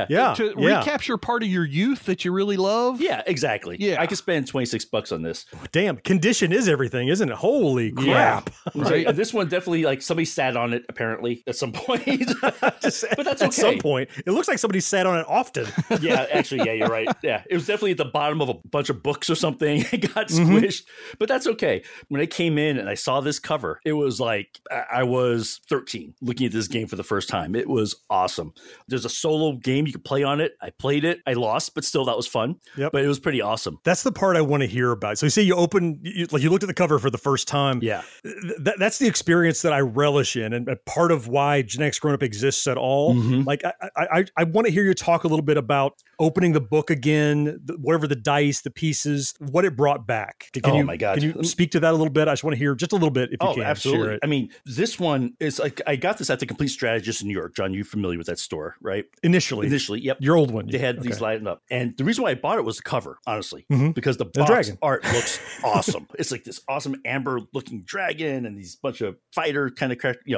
To recapture part of your youth that you really love. Yeah, exactly. Yeah. I could spend $26 on this. Damn. Condition is everything, isn't it? Holy crap. Yeah. Right. And this one definitely, like, somebody sat on it, apparently, at some point. But that's okay. At some point. It looks like somebody sat on it often. Yeah, actually, yeah, you're right. Yeah. It was definitely at the bottom of a bunch of books or something. It got squished. But that's okay. When I came in and I saw this cover, it was like I was 13 looking at this game for the first time. It was awesome. There's a solo game you could play on it. I played it. I lost, but still that was fun. Yep. But it was pretty awesome. That's the part I want to hear about. So you say you looked at the cover for the first time. Yeah. That's the experience that I relish in, and part of why Gen X Grown Up exists at all. Like I want to hear you talk a little bit about opening the book again, whatever the dice, the pieces, what it brought back. My God. Can you speak to that a little bit? I just want to hear just a little bit if you can. Absolutely. Share it. I mean, this one is like, I got this at the Complete Strategist in New York. John, you're familiar with that store, right? Initially, yep. Your old one. They had these lined up. And the reason why I bought it was the cover, honestly, because the box dragon art looks awesome. It's like this awesome amber looking dragon and these bunch of fighter kind of,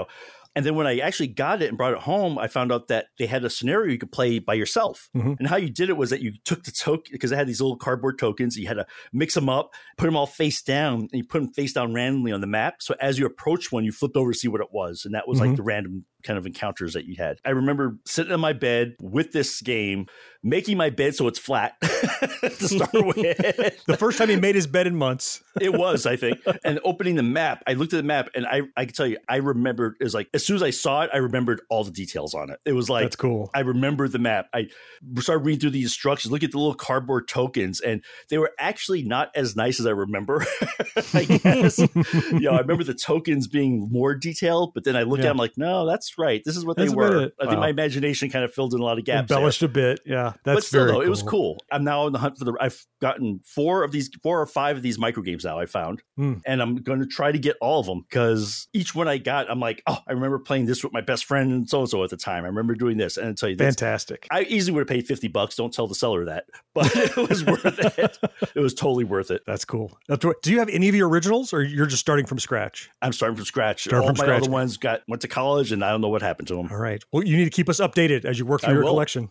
And then when I actually got it and brought it home, I found out that they had a scenario you could play by yourself. And how you did it was that you took the token, because it had these little cardboard tokens. You had to mix them up, put them all face down, and you put them face down randomly on the map. So as you approach one, you flipped over to see what it was. And that was like the random kind of encounters that you had. I remember sitting in my bed with this game, making my bed so it's flat to start with. The first time he made his bed in months. It was, I think. And opening the map, I looked at the map and I can tell you, I remembered, it was like, as soon as I saw it, I remembered all the details on it. It was like, that's cool. I remembered the map. I started reading through the instructions, look at the little cardboard tokens, and they were actually not as nice as I remember, I guess. I remember the tokens being more detailed, but then I looked at them like, no, that's right. This is what they were. I think my imagination kind of filled in a lot of gaps. Embellished a bit. Yeah. That's but still, very though, cool. It was cool. I'm now on the hunt for I've gotten 4 or 5 of these micro games now I found. And I'm going to try to get all of them, because each one I got, I'm like, oh, I remember playing this with my best friend and so-and-so at the time. I remember doing this. And I'll tell you this. Fantastic. I easily would have paid $50. Don't tell the seller that. But it was worth it. It was totally worth it. That's cool. Do you have any of your originals, or you're just starting from scratch? I'm starting from scratch. All my other ones went to college, and I don't know what happened to them. All right. Well, you need to keep us updated as you work through your collection.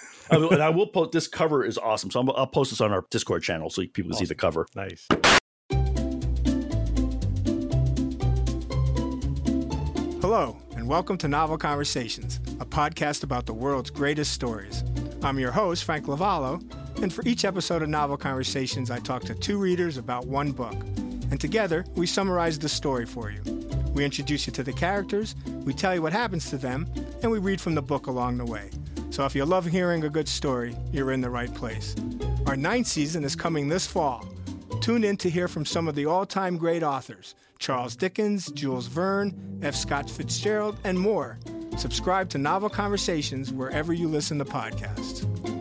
I will post, this cover is awesome. So I'll post this on our Discord channel so people can see the cover. Nice. Hello, and welcome to Novel Conversations, a podcast about the world's greatest stories. I'm your host, Frank Lavallo, and for each episode of Novel Conversations, I talk to 2 readers about one book. And together, we summarize the story for you. We introduce you to the characters, we tell you what happens to them, and we read from the book along the way. So if you love hearing a good story, you're in the right place. Our 9th season is coming this fall. Tune in to hear from some of the all-time great authors, Charles Dickens, Jules Verne, F. Scott Fitzgerald, and more. Subscribe to Novel Conversations wherever you listen to podcasts.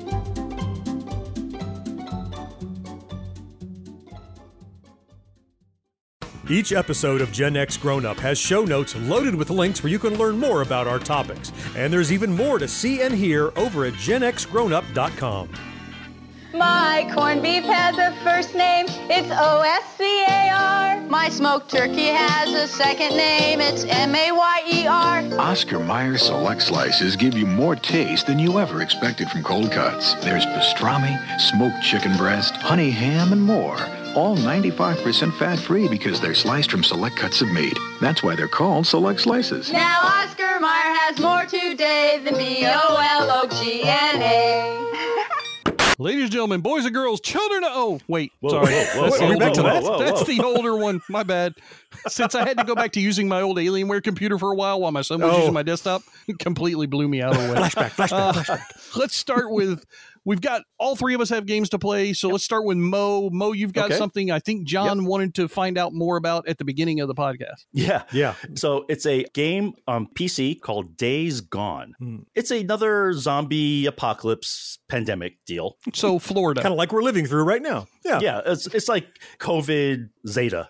Each episode of Gen X Grown Up has show notes loaded with links where you can learn more about our topics. And there's even more to see and hear over at genxgrownup.com. My corned beef has a first name, it's O-S-C-A-R. My smoked turkey has a second name, it's M-A-Y-E-R. Oscar Mayer Select Slices give you more taste than you ever expected from cold cuts. There's pastrami, smoked chicken breast, honey ham, and more. all 95% fat-free because they're sliced from select cuts of meat. That's why they're called Select Slices. Now Oscar Mayer has more today than BOLOGNA. Ladies and gentlemen, boys and girls, children. Oh, wait. Whoa, sorry. whoa, whoa, That's the older whoa, one. whoa, whoa, That's whoa. the older one. My bad. Since I had to go back to using my old Alienware computer for a while my son was using my desktop, it completely blew me out of the way. Flashback. Let's start with, we've got, all three of us have games to play, so let's start with Mo. Mo, you've got something I think John wanted to find out more about at the beginning of the podcast. Yeah. So it's a game on PC called Days Gone. It's another zombie apocalypse pandemic deal. So Florida. Kind of like we're living through right now. Yeah, it's like COVID Zeta.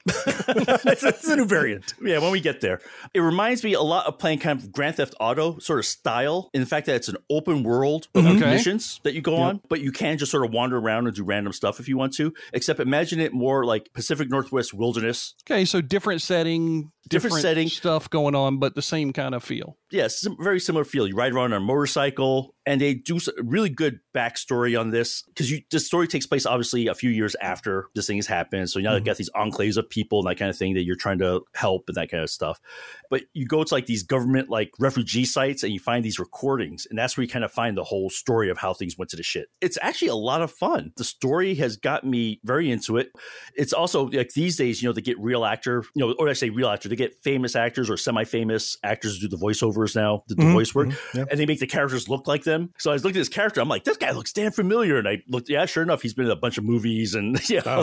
It's a new variant. Yeah, when we get there. It reminds me a lot of playing kind of Grand Theft Auto sort of style, in the fact that it's an open world of missions that you go on, but you can just sort of wander around and do random stuff if you want to, except imagine it more like Pacific Northwest wilderness. Okay, so different setting, different stuff going on, but the same kind of feel. Yes, very similar feel. You ride around on a motorcycle, and they do a really good backstory on this, because the story takes place obviously a few years after this thing has happened. So now you've got these enclaves of people and that kind of thing that you're trying to help and that kind of stuff. But you go to like these government like refugee sites and you find these recordings, and that's where you kind of find the whole story of how things went to the shit. It's actually a lot of fun. The story has got me very into it. It's also like these days, they get real actor, or I say real actor, they get famous actors or semi-famous actors to do the voiceovers now, the voice work, and they make the characters look like them. So I was looking at this character, I'm like, this guy looks damn familiar. And I looked, sure enough, he's been in a bunch of movies and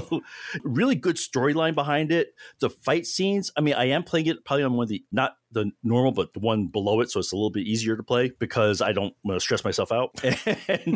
really good storyline behind it. The fight scenes, I mean, I am playing it probably on one of the, not the normal, but the one below it. So it's a little bit easier to play because I don't want to stress myself out. and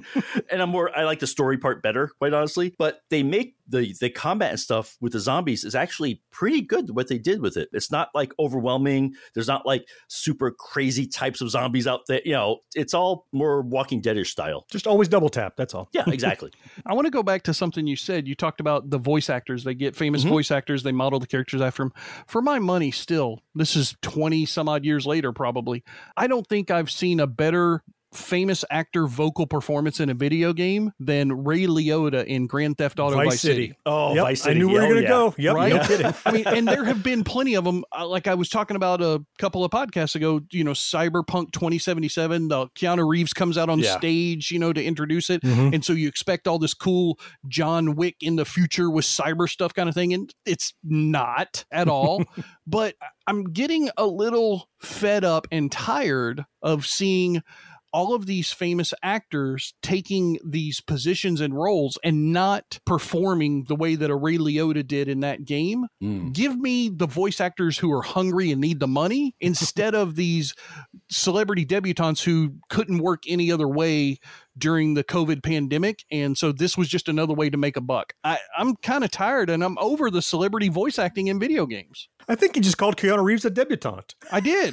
I like the story part better, quite honestly. But they make the combat and stuff with the zombies is actually pretty good what they did with it. It's not like overwhelming. There's not like super crazy types of zombies out there. It's all more Walking Dead-ish style. Just always double tap. That's all. Yeah, exactly. I want to go back to something you said. You talked about the voice actors. They get famous voice actors. They model the characters after them. For my money, still, this is 20 some odd years later, probably. I don't think I've seen a better famous actor vocal performance in a video game than Ray Liotta in Grand Theft Auto Vice City. Oh, Vice City. I knew where you were going to go. Yep, right? No kidding. I mean, and there have been plenty of them. Like I was talking about a couple of podcasts ago, Cyberpunk 2077, the Keanu Reeves comes out on stage, to introduce it. And so you expect all this cool John Wick in the future with cyber stuff kind of thing. And it's not at all. But I'm getting a little fed up and tired of seeing all of these famous actors taking these positions and roles and not performing the way that a Ray Liotta did in that game. Give me the voice actors who are hungry and need the money instead of these celebrity debutantes who couldn't work any other way during the COVID pandemic. And so this was just another way to make a buck. I'm kind of tired and I'm over the celebrity voice acting in video games. I think you just called Keanu Reeves a debutante. I did.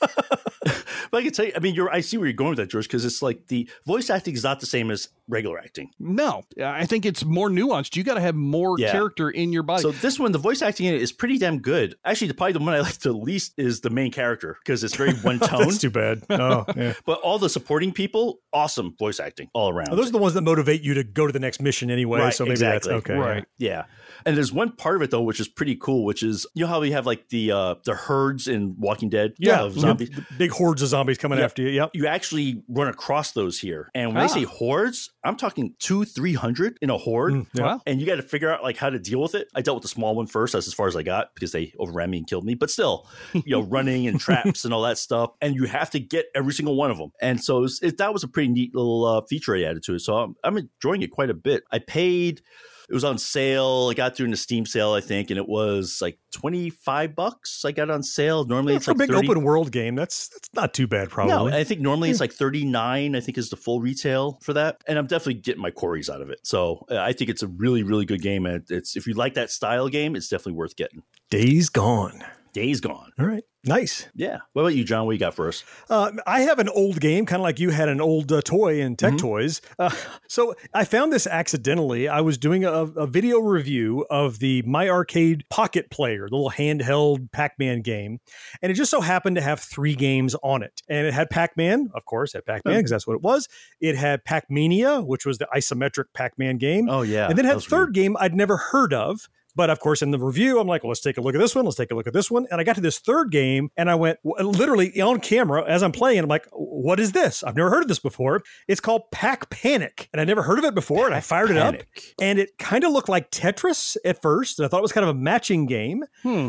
But I can tell you, I mean, I see where you're going with that, George, because it's like the voice acting is not the same as regular acting. No, I think it's more nuanced. You got to have more character in your body. So this one, the voice acting in it is pretty damn good. Actually, probably the one I like the least is the main character because it's very one tone. That's too bad. Oh, yeah. But all the supporting people, awesome voice acting all around. Well, those are the ones that motivate you to go to the next mission anyway. Right, so maybe exactly. that's okay. Right. Yeah. And there's one part of it though, which is pretty cool, which is how we have like the herds in Walking Dead. Yeah, of zombies. The big hordes of zombies coming after you. Yep. You actually run across those here, and when I say hordes, I'm talking 200-300 in a horde. Wow. And you got to figure out like how to deal with it. I dealt with the small one first. That's as far as I got because they overran me and killed me. But still, running and traps and all that stuff, and you have to get every single one of them. And so that was a pretty neat little feature I added to it. So I'm enjoying it quite a bit. I paid. It was on sale. I got during the Steam sale, I think, and it was like $25. I got it on sale. Normally, it's for like a big 30. open world game. That's not too bad, probably. No, I think normally it's like $39. I think is the full retail for that, and I'm definitely getting my quarries out of it. So I think it's a really, really good game. And it's if you like that style game, it's definitely worth getting. Days Gone. Days Gone. All right. Nice. Yeah. What about you, John? What you got for us? I have an old game, kind of like you had an old toy in Tech Toys. So I found this accidentally. I was doing a video review of the My Arcade Pocket Player, the little handheld Pac-Man game. And it just so happened to have 3 games on it. And it had Pac-Man, of course, because that's what it was. It had Pac-Mania, which was the isometric Pac-Man game. Oh, yeah. And then it had a third game I'd never heard of But of course, in the review, I'm like, well, let's take a look at this one. Let's take a look at this one. And I got to this third game and I went literally on camera as I'm playing. I'm like, what is this? I've never heard of this before. It's called Pack Panic. And I never heard of it before. And I fired it up and it kind of looked like Tetris at first. And I thought it was kind of a matching game.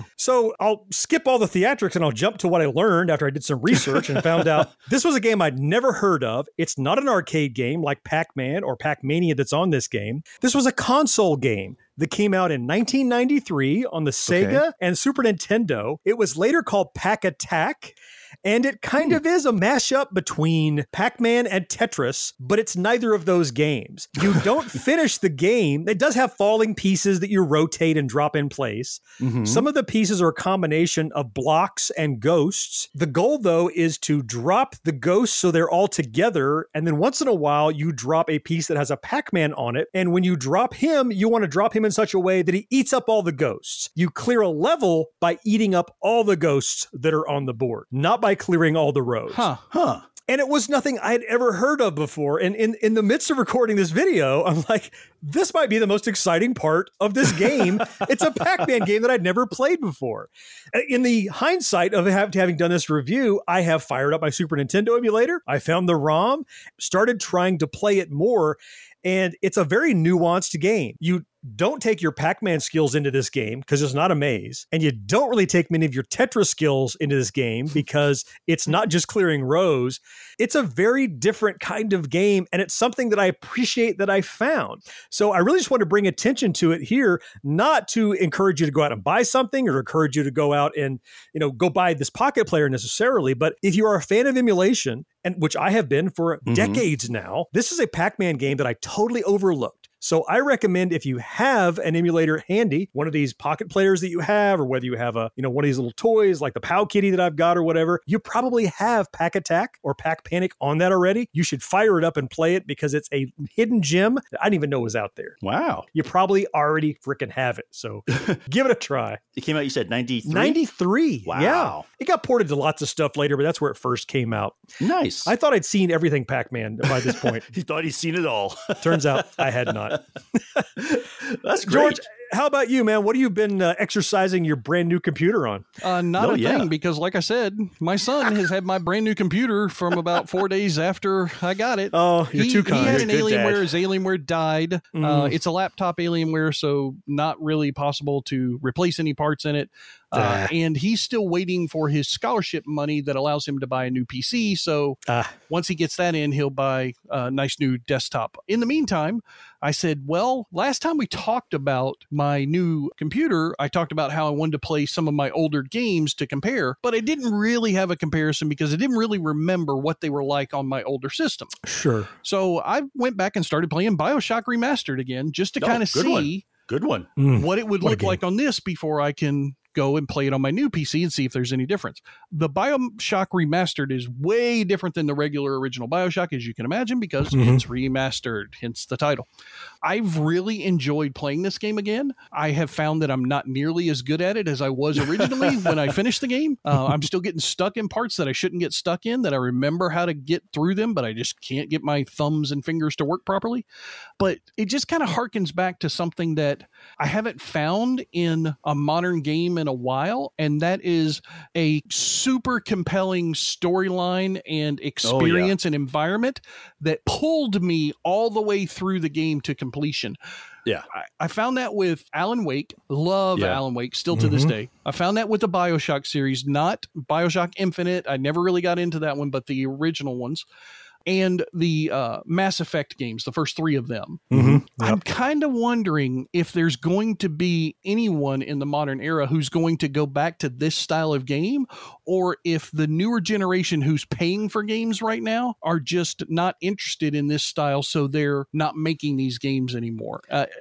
So I'll skip all the theatrics and I'll jump to what I learned after I did some research and found out this was a game I'd never heard of. It's not an arcade game like Pac-Man or Pac-Mania that's on this game. This was a console game that came out in 1993 on the Sega and Super Nintendo. It was later called Pack Attack. And it kind of is a mashup between Pac-Man and Tetris, but it's neither of those games. You don't finish the game. It does have falling pieces that you rotate and drop in place. Some of the pieces are a combination of blocks and ghosts. The goal, though, is to drop the ghosts so they're all together. And then once in a while, you drop a piece that has a Pac-Man on it. And when you drop him, you want to drop him in such a way that he eats up all the ghosts. You clear a level by eating up all the ghosts that are on the board, not by clearing all the rows. And it was nothing I had ever heard of before. And in the midst of recording this video, I'm like, this might be the most exciting part of this game. It's a Pac-Man game that I'd never played before. In the hindsight of having done this review, I have fired up my Super Nintendo emulator. I found the ROM, started trying to play it more. And it's a very nuanced game. You don't take your Pac-Man skills into this game because it's not a maze. And you don't really take many of your Tetris skills into this game because it's not just clearing rows. It's a very different kind of game. And it's something that I appreciate that I found. So I really just want to bring attention to it here, not to encourage you to go out and buy something or encourage you to go out and, go buy this Pocket Player necessarily. But if you are a fan of emulation, and which I have been for decades now, this is a Pac-Man game that I totally overlooked. So I recommend if you have an emulator handy, one of these Pocket Players that you have, or whether you have a, one of these little toys like the Pow Kitty that I've got or whatever, you probably have Pack Attack or Pack Panic on that already. You should fire it up and play it because it's a hidden gem that I didn't even know was out there. Wow. You probably already freaking have it. So give it a try. It came out, you said 93? 93. Wow. Yeah. It got ported to lots of stuff later, but that's where it first came out. Nice. I thought I'd seen everything Pac-Man by this point. He thought he'd seen it all. Turns out I had not. That's great. George, how about you, man? What have you been exercising your brand new computer on? Not a thing, because like I said, my son has had my brand new computer from about 4 days after I got it. Oh, you're too kind. He had an Alienware. His Alienware died. It's a laptop Alienware, so not really possible to replace any parts in it. And he's still waiting for his scholarship money that allows him to buy a new PC. So once he gets that in, he'll buy a nice new desktop. In the meantime, I said, well, last time we talked about my new computer, I talked about how I wanted to play some of my older games to compare, but I didn't really have a comparison because I didn't really remember what they were like on my older system. Sure. So I went back and started playing BioShock Remastered again, just to kind of see good one. What it would look like on this before I can go and play it on my new PC and see if there's any difference. The BioShock Remastered is way different than the regular original BioShock, as you can imagine, because it's remastered, hence the title. I've really enjoyed playing this game again. I have found that I'm not nearly as good at it as I was originally when I finished the game. I'm still getting stuck in parts that I shouldn't get stuck in, that I remember how to get through them, but I just can't get my thumbs and fingers to work properly. But it just kind of harkens back to something that I haven't found in a modern game in a while, and that is a super compelling storyline and experience and environment that pulled me all the way through the game to completion. Yeah. I found that with Alan Wake. Love Alan Wake still to this day. I found that with the BioShock series, not BioShock Infinite. I never really got into that one, but the original ones. And the Mass Effect games, the first three of them. I'm kind of wondering if there's going to be anyone in the modern era who's going to go back to this style of game, or if the newer generation who's paying for games right now are just not interested in this style, so they're not making these games anymore.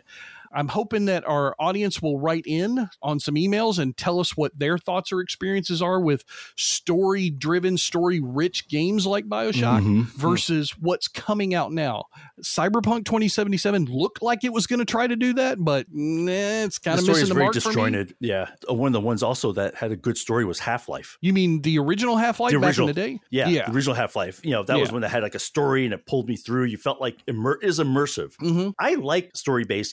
I'm hoping that our audience will write in on some emails and tell us what their thoughts or experiences are with story-driven, story-rich games like BioShock versus what's coming out now. Cyberpunk 2077 looked like it was going to try to do that, but it's kind of missing the mark for me. Yeah. One of the ones also that had a good story was Half-Life. You mean the original Half-Life back in the day? Yeah, the original Half-Life. That was one that had like a story and it pulled me through. You felt like is immersive. I like story-based games. That's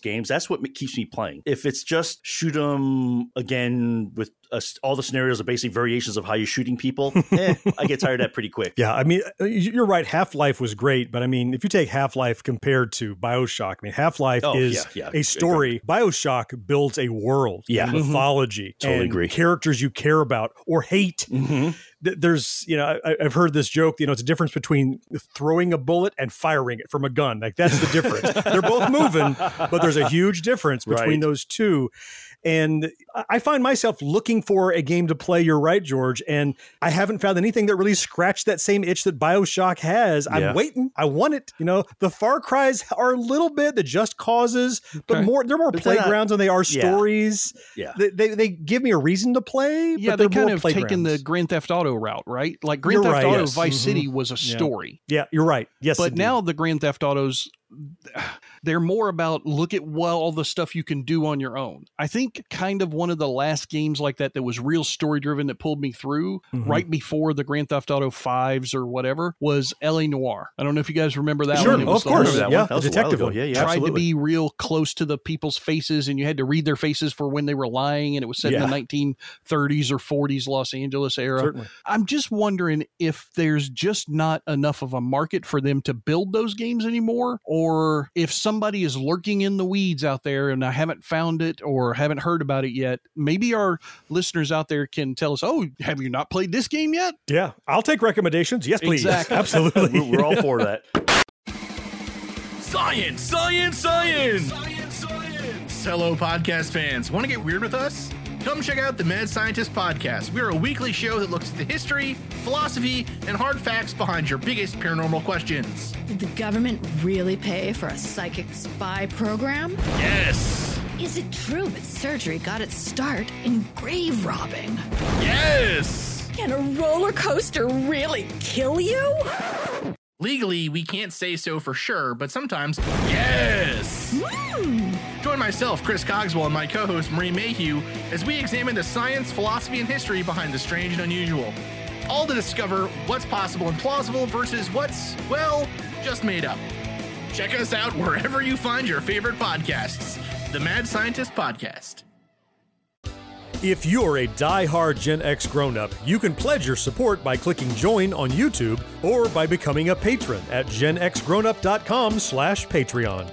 that's what keeps me playing. If it's just shoot 'em again with all the scenarios are basically variations of how you're shooting people, I get tired of that pretty quick. Yeah, I mean, you're right. Half-Life was great, but I mean, if you take Half-Life compared to BioShock, I mean, Half-Life is a story. BioShock builds a world, and mythology, totally and agree. characters you care about or hate. There's, I've heard this joke, it's a difference between throwing a bullet and firing it from a gun. Like, that's the difference. They're both moving, but there's a huge difference between those two. And I find myself looking for a game to play. You're right, George. And I haven't found anything that really scratched that same itch that BioShock has. I'm waiting. I want it. The Far Cries are a little bit the Just Causes, but they're more playgrounds than they are stories. Yeah. They give me a reason to play. Yeah, but they kind of taken the Grand Theft Auto route, right? Like Grand Theft Auto Vice City was a story. Yeah, you're right. Yes, but now the Grand Theft Autos, they're more about look at all the stuff you can do on your own. I think kind of one of the last games like that was real story driven that pulled me through right before the Grand Theft Auto 5s or whatever was L.A. Noire. I don't know if you guys remember that one. Of course. That one. That was the detective one. Yeah, tried to be real close to the people's faces, and you had to read their faces for when they were lying, and it was set in the 1930s or 40s Los Angeles era. Certainly. I'm just wondering if there's just not enough of a market for them to build those games anymore, or if somebody is lurking in the weeds out there and I haven't found it or haven't heard about it yet. Maybe our listeners out there can tell us, oh, have you not played this game yet? Yeah, I'll take recommendations. Yes, please. Exactly. Absolutely. We're all for that. Science, science, science! Science, science! Hello, podcast fans. Want to get weird with us? Come check out the Mad Scientist Podcast. We're a weekly show that looks at the history, philosophy, and hard facts behind your biggest paranormal questions. Did the government really pay for a psychic spy program? Yes! Is it true that surgery got its start in grave robbing? Yes! Can a roller coaster really kill you? Legally, we can't say so for sure, but sometimes, yes! Join myself, Chris Cogswell, and my co-host, Marie Mayhew, as we examine the science, philosophy, and history behind the strange and unusual. All to discover what's possible and plausible versus what's, well, just made up. Check us out wherever you find your favorite podcasts. The Mad Scientist Podcast. If you're a die-hard Gen X grown-up, you can pledge your support by clicking join on YouTube or by becoming a patron at genxgrownup.com/Patreon.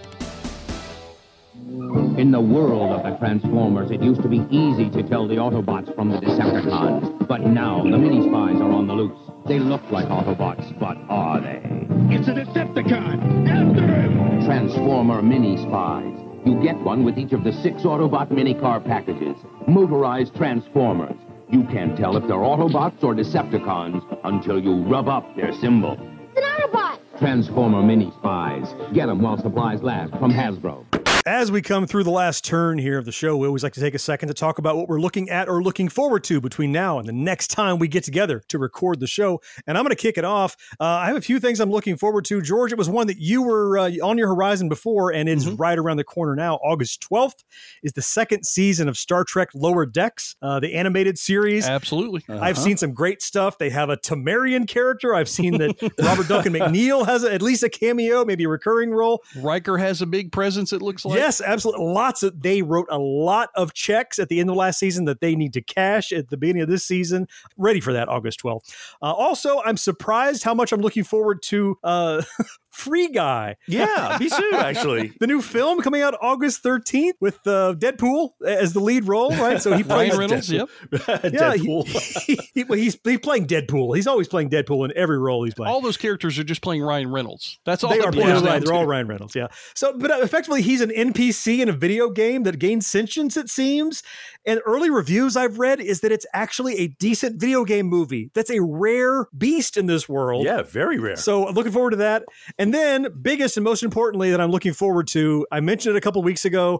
In the world of the Transformers, it used to be easy to tell the Autobots from the Decepticons. But now, the mini-spies are on the loose. They look like Autobots, but are they? It's a Decepticon! After him! Transformer mini-spies. You get one with each of the 6 Autobot mini-car packages. Motorized Transformers. You can't tell if they're Autobots or Decepticons until you rub up their symbol. It's an Autobot! Transformer mini-spies. Get them while supplies last from Hasbro. As we come through the last turn here of the show, we always like to take a second to talk about what we're looking at or looking forward to between now and the next time we get together to record the show. And I'm going to kick it off. I have a few things I'm looking forward to. George, it was one that you were on your horizon before, and it's right around the corner now. August 12th is the second season of Star Trek Lower Decks, the animated series. Absolutely. I've seen some great stuff. They have a Temerian character. I've seen that Robert Duncan McNeil has at least a cameo, maybe a recurring role. Riker has a big presence, it looks like. Yes, absolutely. They wrote a lot of checks at the end of last season that they need to cash at the beginning of this season. Ready for that August 12th. Also, I'm surprised how much I'm looking forward to Free Guy. Yeah, me too, actually. The new film coming out August 13th with Deadpool as the lead role, right? So he plays Ryan Reynolds, Deadpool. Yep. Deadpool. He's playing Deadpool. He's always playing Deadpool in every role he's playing. All those characters are just playing Ryan Reynolds. That's all they are. Right. They're all Ryan Reynolds. Yeah. So, but effectively, he's an NPC in a video game that gains sentience, it seems. And early reviews I've read is that it's actually a decent video game movie. That's a rare beast in this world. Yeah, very rare. So looking forward to that. And then biggest and most importantly that I'm looking forward to, I mentioned it a couple weeks ago,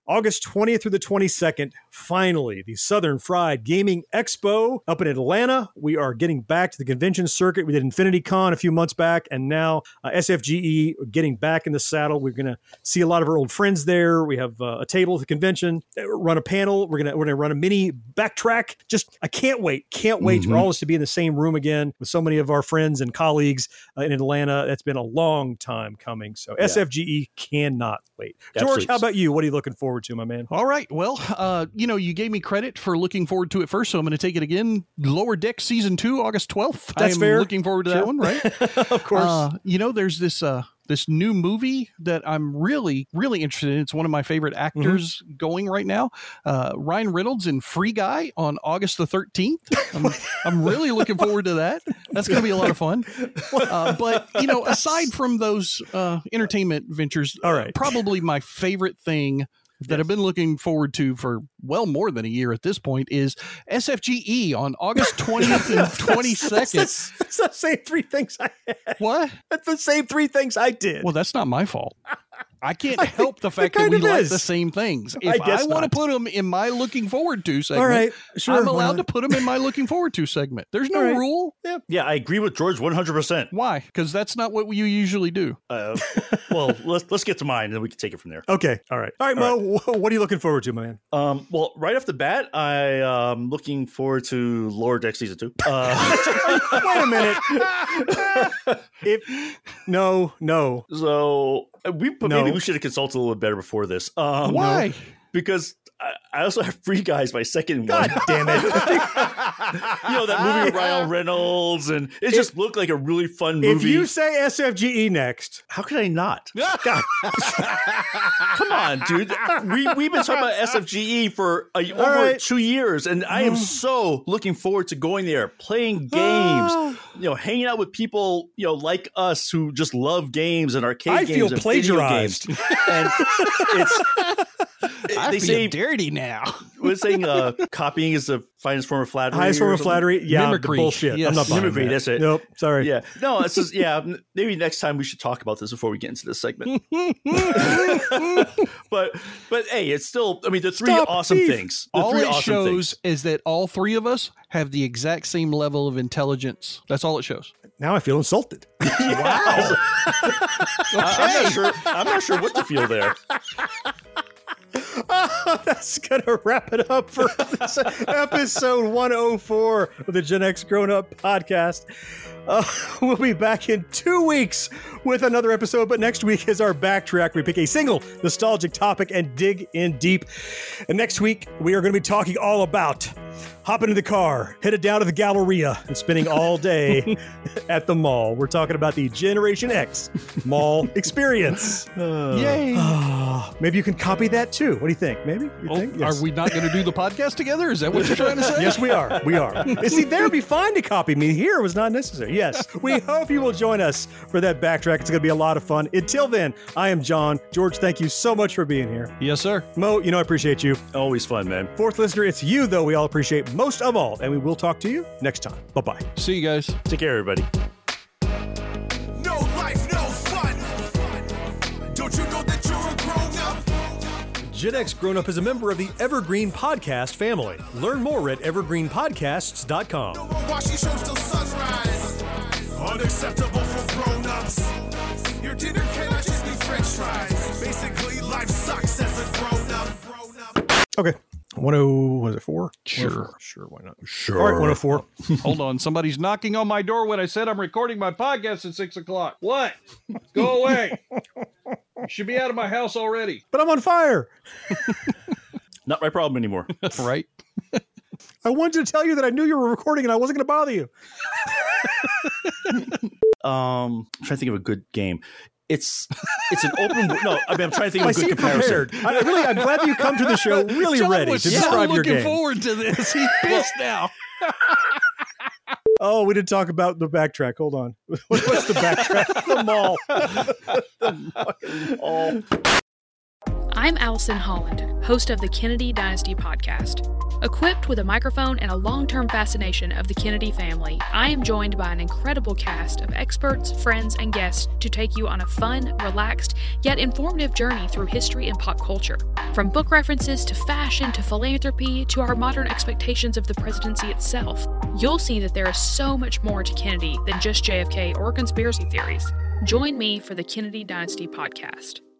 August 20th through the 22nd, finally, the Southern Fried Gaming Expo up in Atlanta. We are getting back to the convention circuit. We did Infinity Con a few months back, and now SFGE getting back in the saddle. We're going to see a lot of our old friends there. We have a table at the convention, run a panel. We're gonna run a mini backtrack. I can't wait for all of us to be in the same room again with so many of our friends and colleagues in Atlanta. That's been a long time coming. So SFGE cannot wait. George, how about you? What are you looking forward to, my man? All right. Well, you gave me credit for looking forward to it first, so I'm going to take it again. Lower Deck Season 2, August 12th. That's fair. Looking forward to that one, right? Of course. There's this new movie that I'm really, really interested in. It's one of my favorite actors going right now. Ryan Reynolds in Free Guy on August the 13th. I'm really looking forward to that. That's going to be a lot of fun. But, aside from those entertainment ventures, all right, probably my favorite thing that I've been looking forward to for well more than a year at this point is SFGE on August 20th and 22nd. It's the same three things I had. What? That's the same three things I did. Well, that's not my fault. I can't help the fact that we like the same things. If I want to put them in my looking forward to segment, all right, sure, I'm allowed to put them in my looking forward to segment. There's no rule. Yeah, I agree with George 100%. Why? Because that's not what you usually do. Well, let's get to mine, and then we can take it from there. Okay. All right, Mo, what are you looking forward to, man? Well, right off the bat, I'm looking forward to Lower Deck Season 2. Wait a minute. No. So maybe we should have consulted a little bit better before this. Why? No, because I also have Free Guys, my second one. God damn it. That movie with Ryan Reynolds, and it just looked like a really fun movie. If you say SFGE next, how could I not? God. Come on, dude. We've been talking about SFGE for over 2 years, and I am so looking forward to going there, playing games, hanging out with people, like us who just love games and arcade games. I feel plagiarized. And I feel dirty now. We're saying copying is the finest form of flattery. Highest form of flattery. Yeah, mimicry. Bullshit. Yes. I'm not buying Mimicry, that. that's it. Nope, sorry. Yeah. No, it's just, maybe next time we should talk about this before we get into this segment. But hey, it's still, the three awesome things. All it shows is that all three of us have the exact same level of intelligence. That's all it shows. Now I feel insulted. Wow. I'm not sure what to feel there. That's going to wrap it up for this episode 104 of the Gen X Grown Up Podcast. We'll be back in 2 weeks with another episode, but next week is our backtrack. We pick a single nostalgic topic and dig in deep. And next week, we are going to be talking all about hopping in the car, headed down to the Galleria, and spending all day at the mall. We're talking about the Generation X mall experience. Yay! Maybe you can copy that too. What do you think? Maybe? Think? Yes. Are we not going to do the podcast together? Is that what you're trying to say? Yes, we are. We are. See, there would be fine to copy me. Here it was not necessary. Yes, we hope you will join us for that backtrack. It's going to be a lot of fun. Until then, I am John. George, thank you so much for being here. Yes, sir. Mo, I appreciate you. Always fun, man. Fourth listener, it's you, though, we all appreciate most of all. And we will talk to you next time. Bye-bye. See you guys. Take care, everybody. No life, no fun. Don't you know that you're a grown-up? Gen X Grown Up is a member of the Evergreen Podcast family. Learn more at evergreenpodcasts.com. Watching shows till sunrise. Unacceptable for grown-ups. Your dinner cannot just be french fries. Basically, life sucks as a grown-up. Okay. 104? Sure. Sure, why not? Sure. All right, 104. Hold on. Somebody's knocking on my door when I said I'm recording my podcast at 6 o'clock. What? Go away. You should be out of my house already. But I'm on fire. Not my problem anymore. Right? I wanted to tell you that I knew you were recording and I wasn't going to bother you. I'm trying to think of a good game. It's an open. No, I'm trying to think of a good comparison. I'm glad that you come to the show really John ready was to describe your game. looking forward to this. He's pissed now. Oh, we didn't talk about the backtrack. Hold on. What's the backtrack? The mall. The fucking mall. I'm Allison Holland, host of the Kennedy Dynasty podcast. Equipped with a microphone and a long-term fascination of the Kennedy family, I am joined by an incredible cast of experts, friends, and guests to take you on a fun, relaxed, yet informative journey through history and pop culture. From book references to fashion to philanthropy to our modern expectations of the presidency itself, you'll see that there is so much more to Kennedy than just JFK or conspiracy theories. Join me for the Kennedy Dynasty podcast.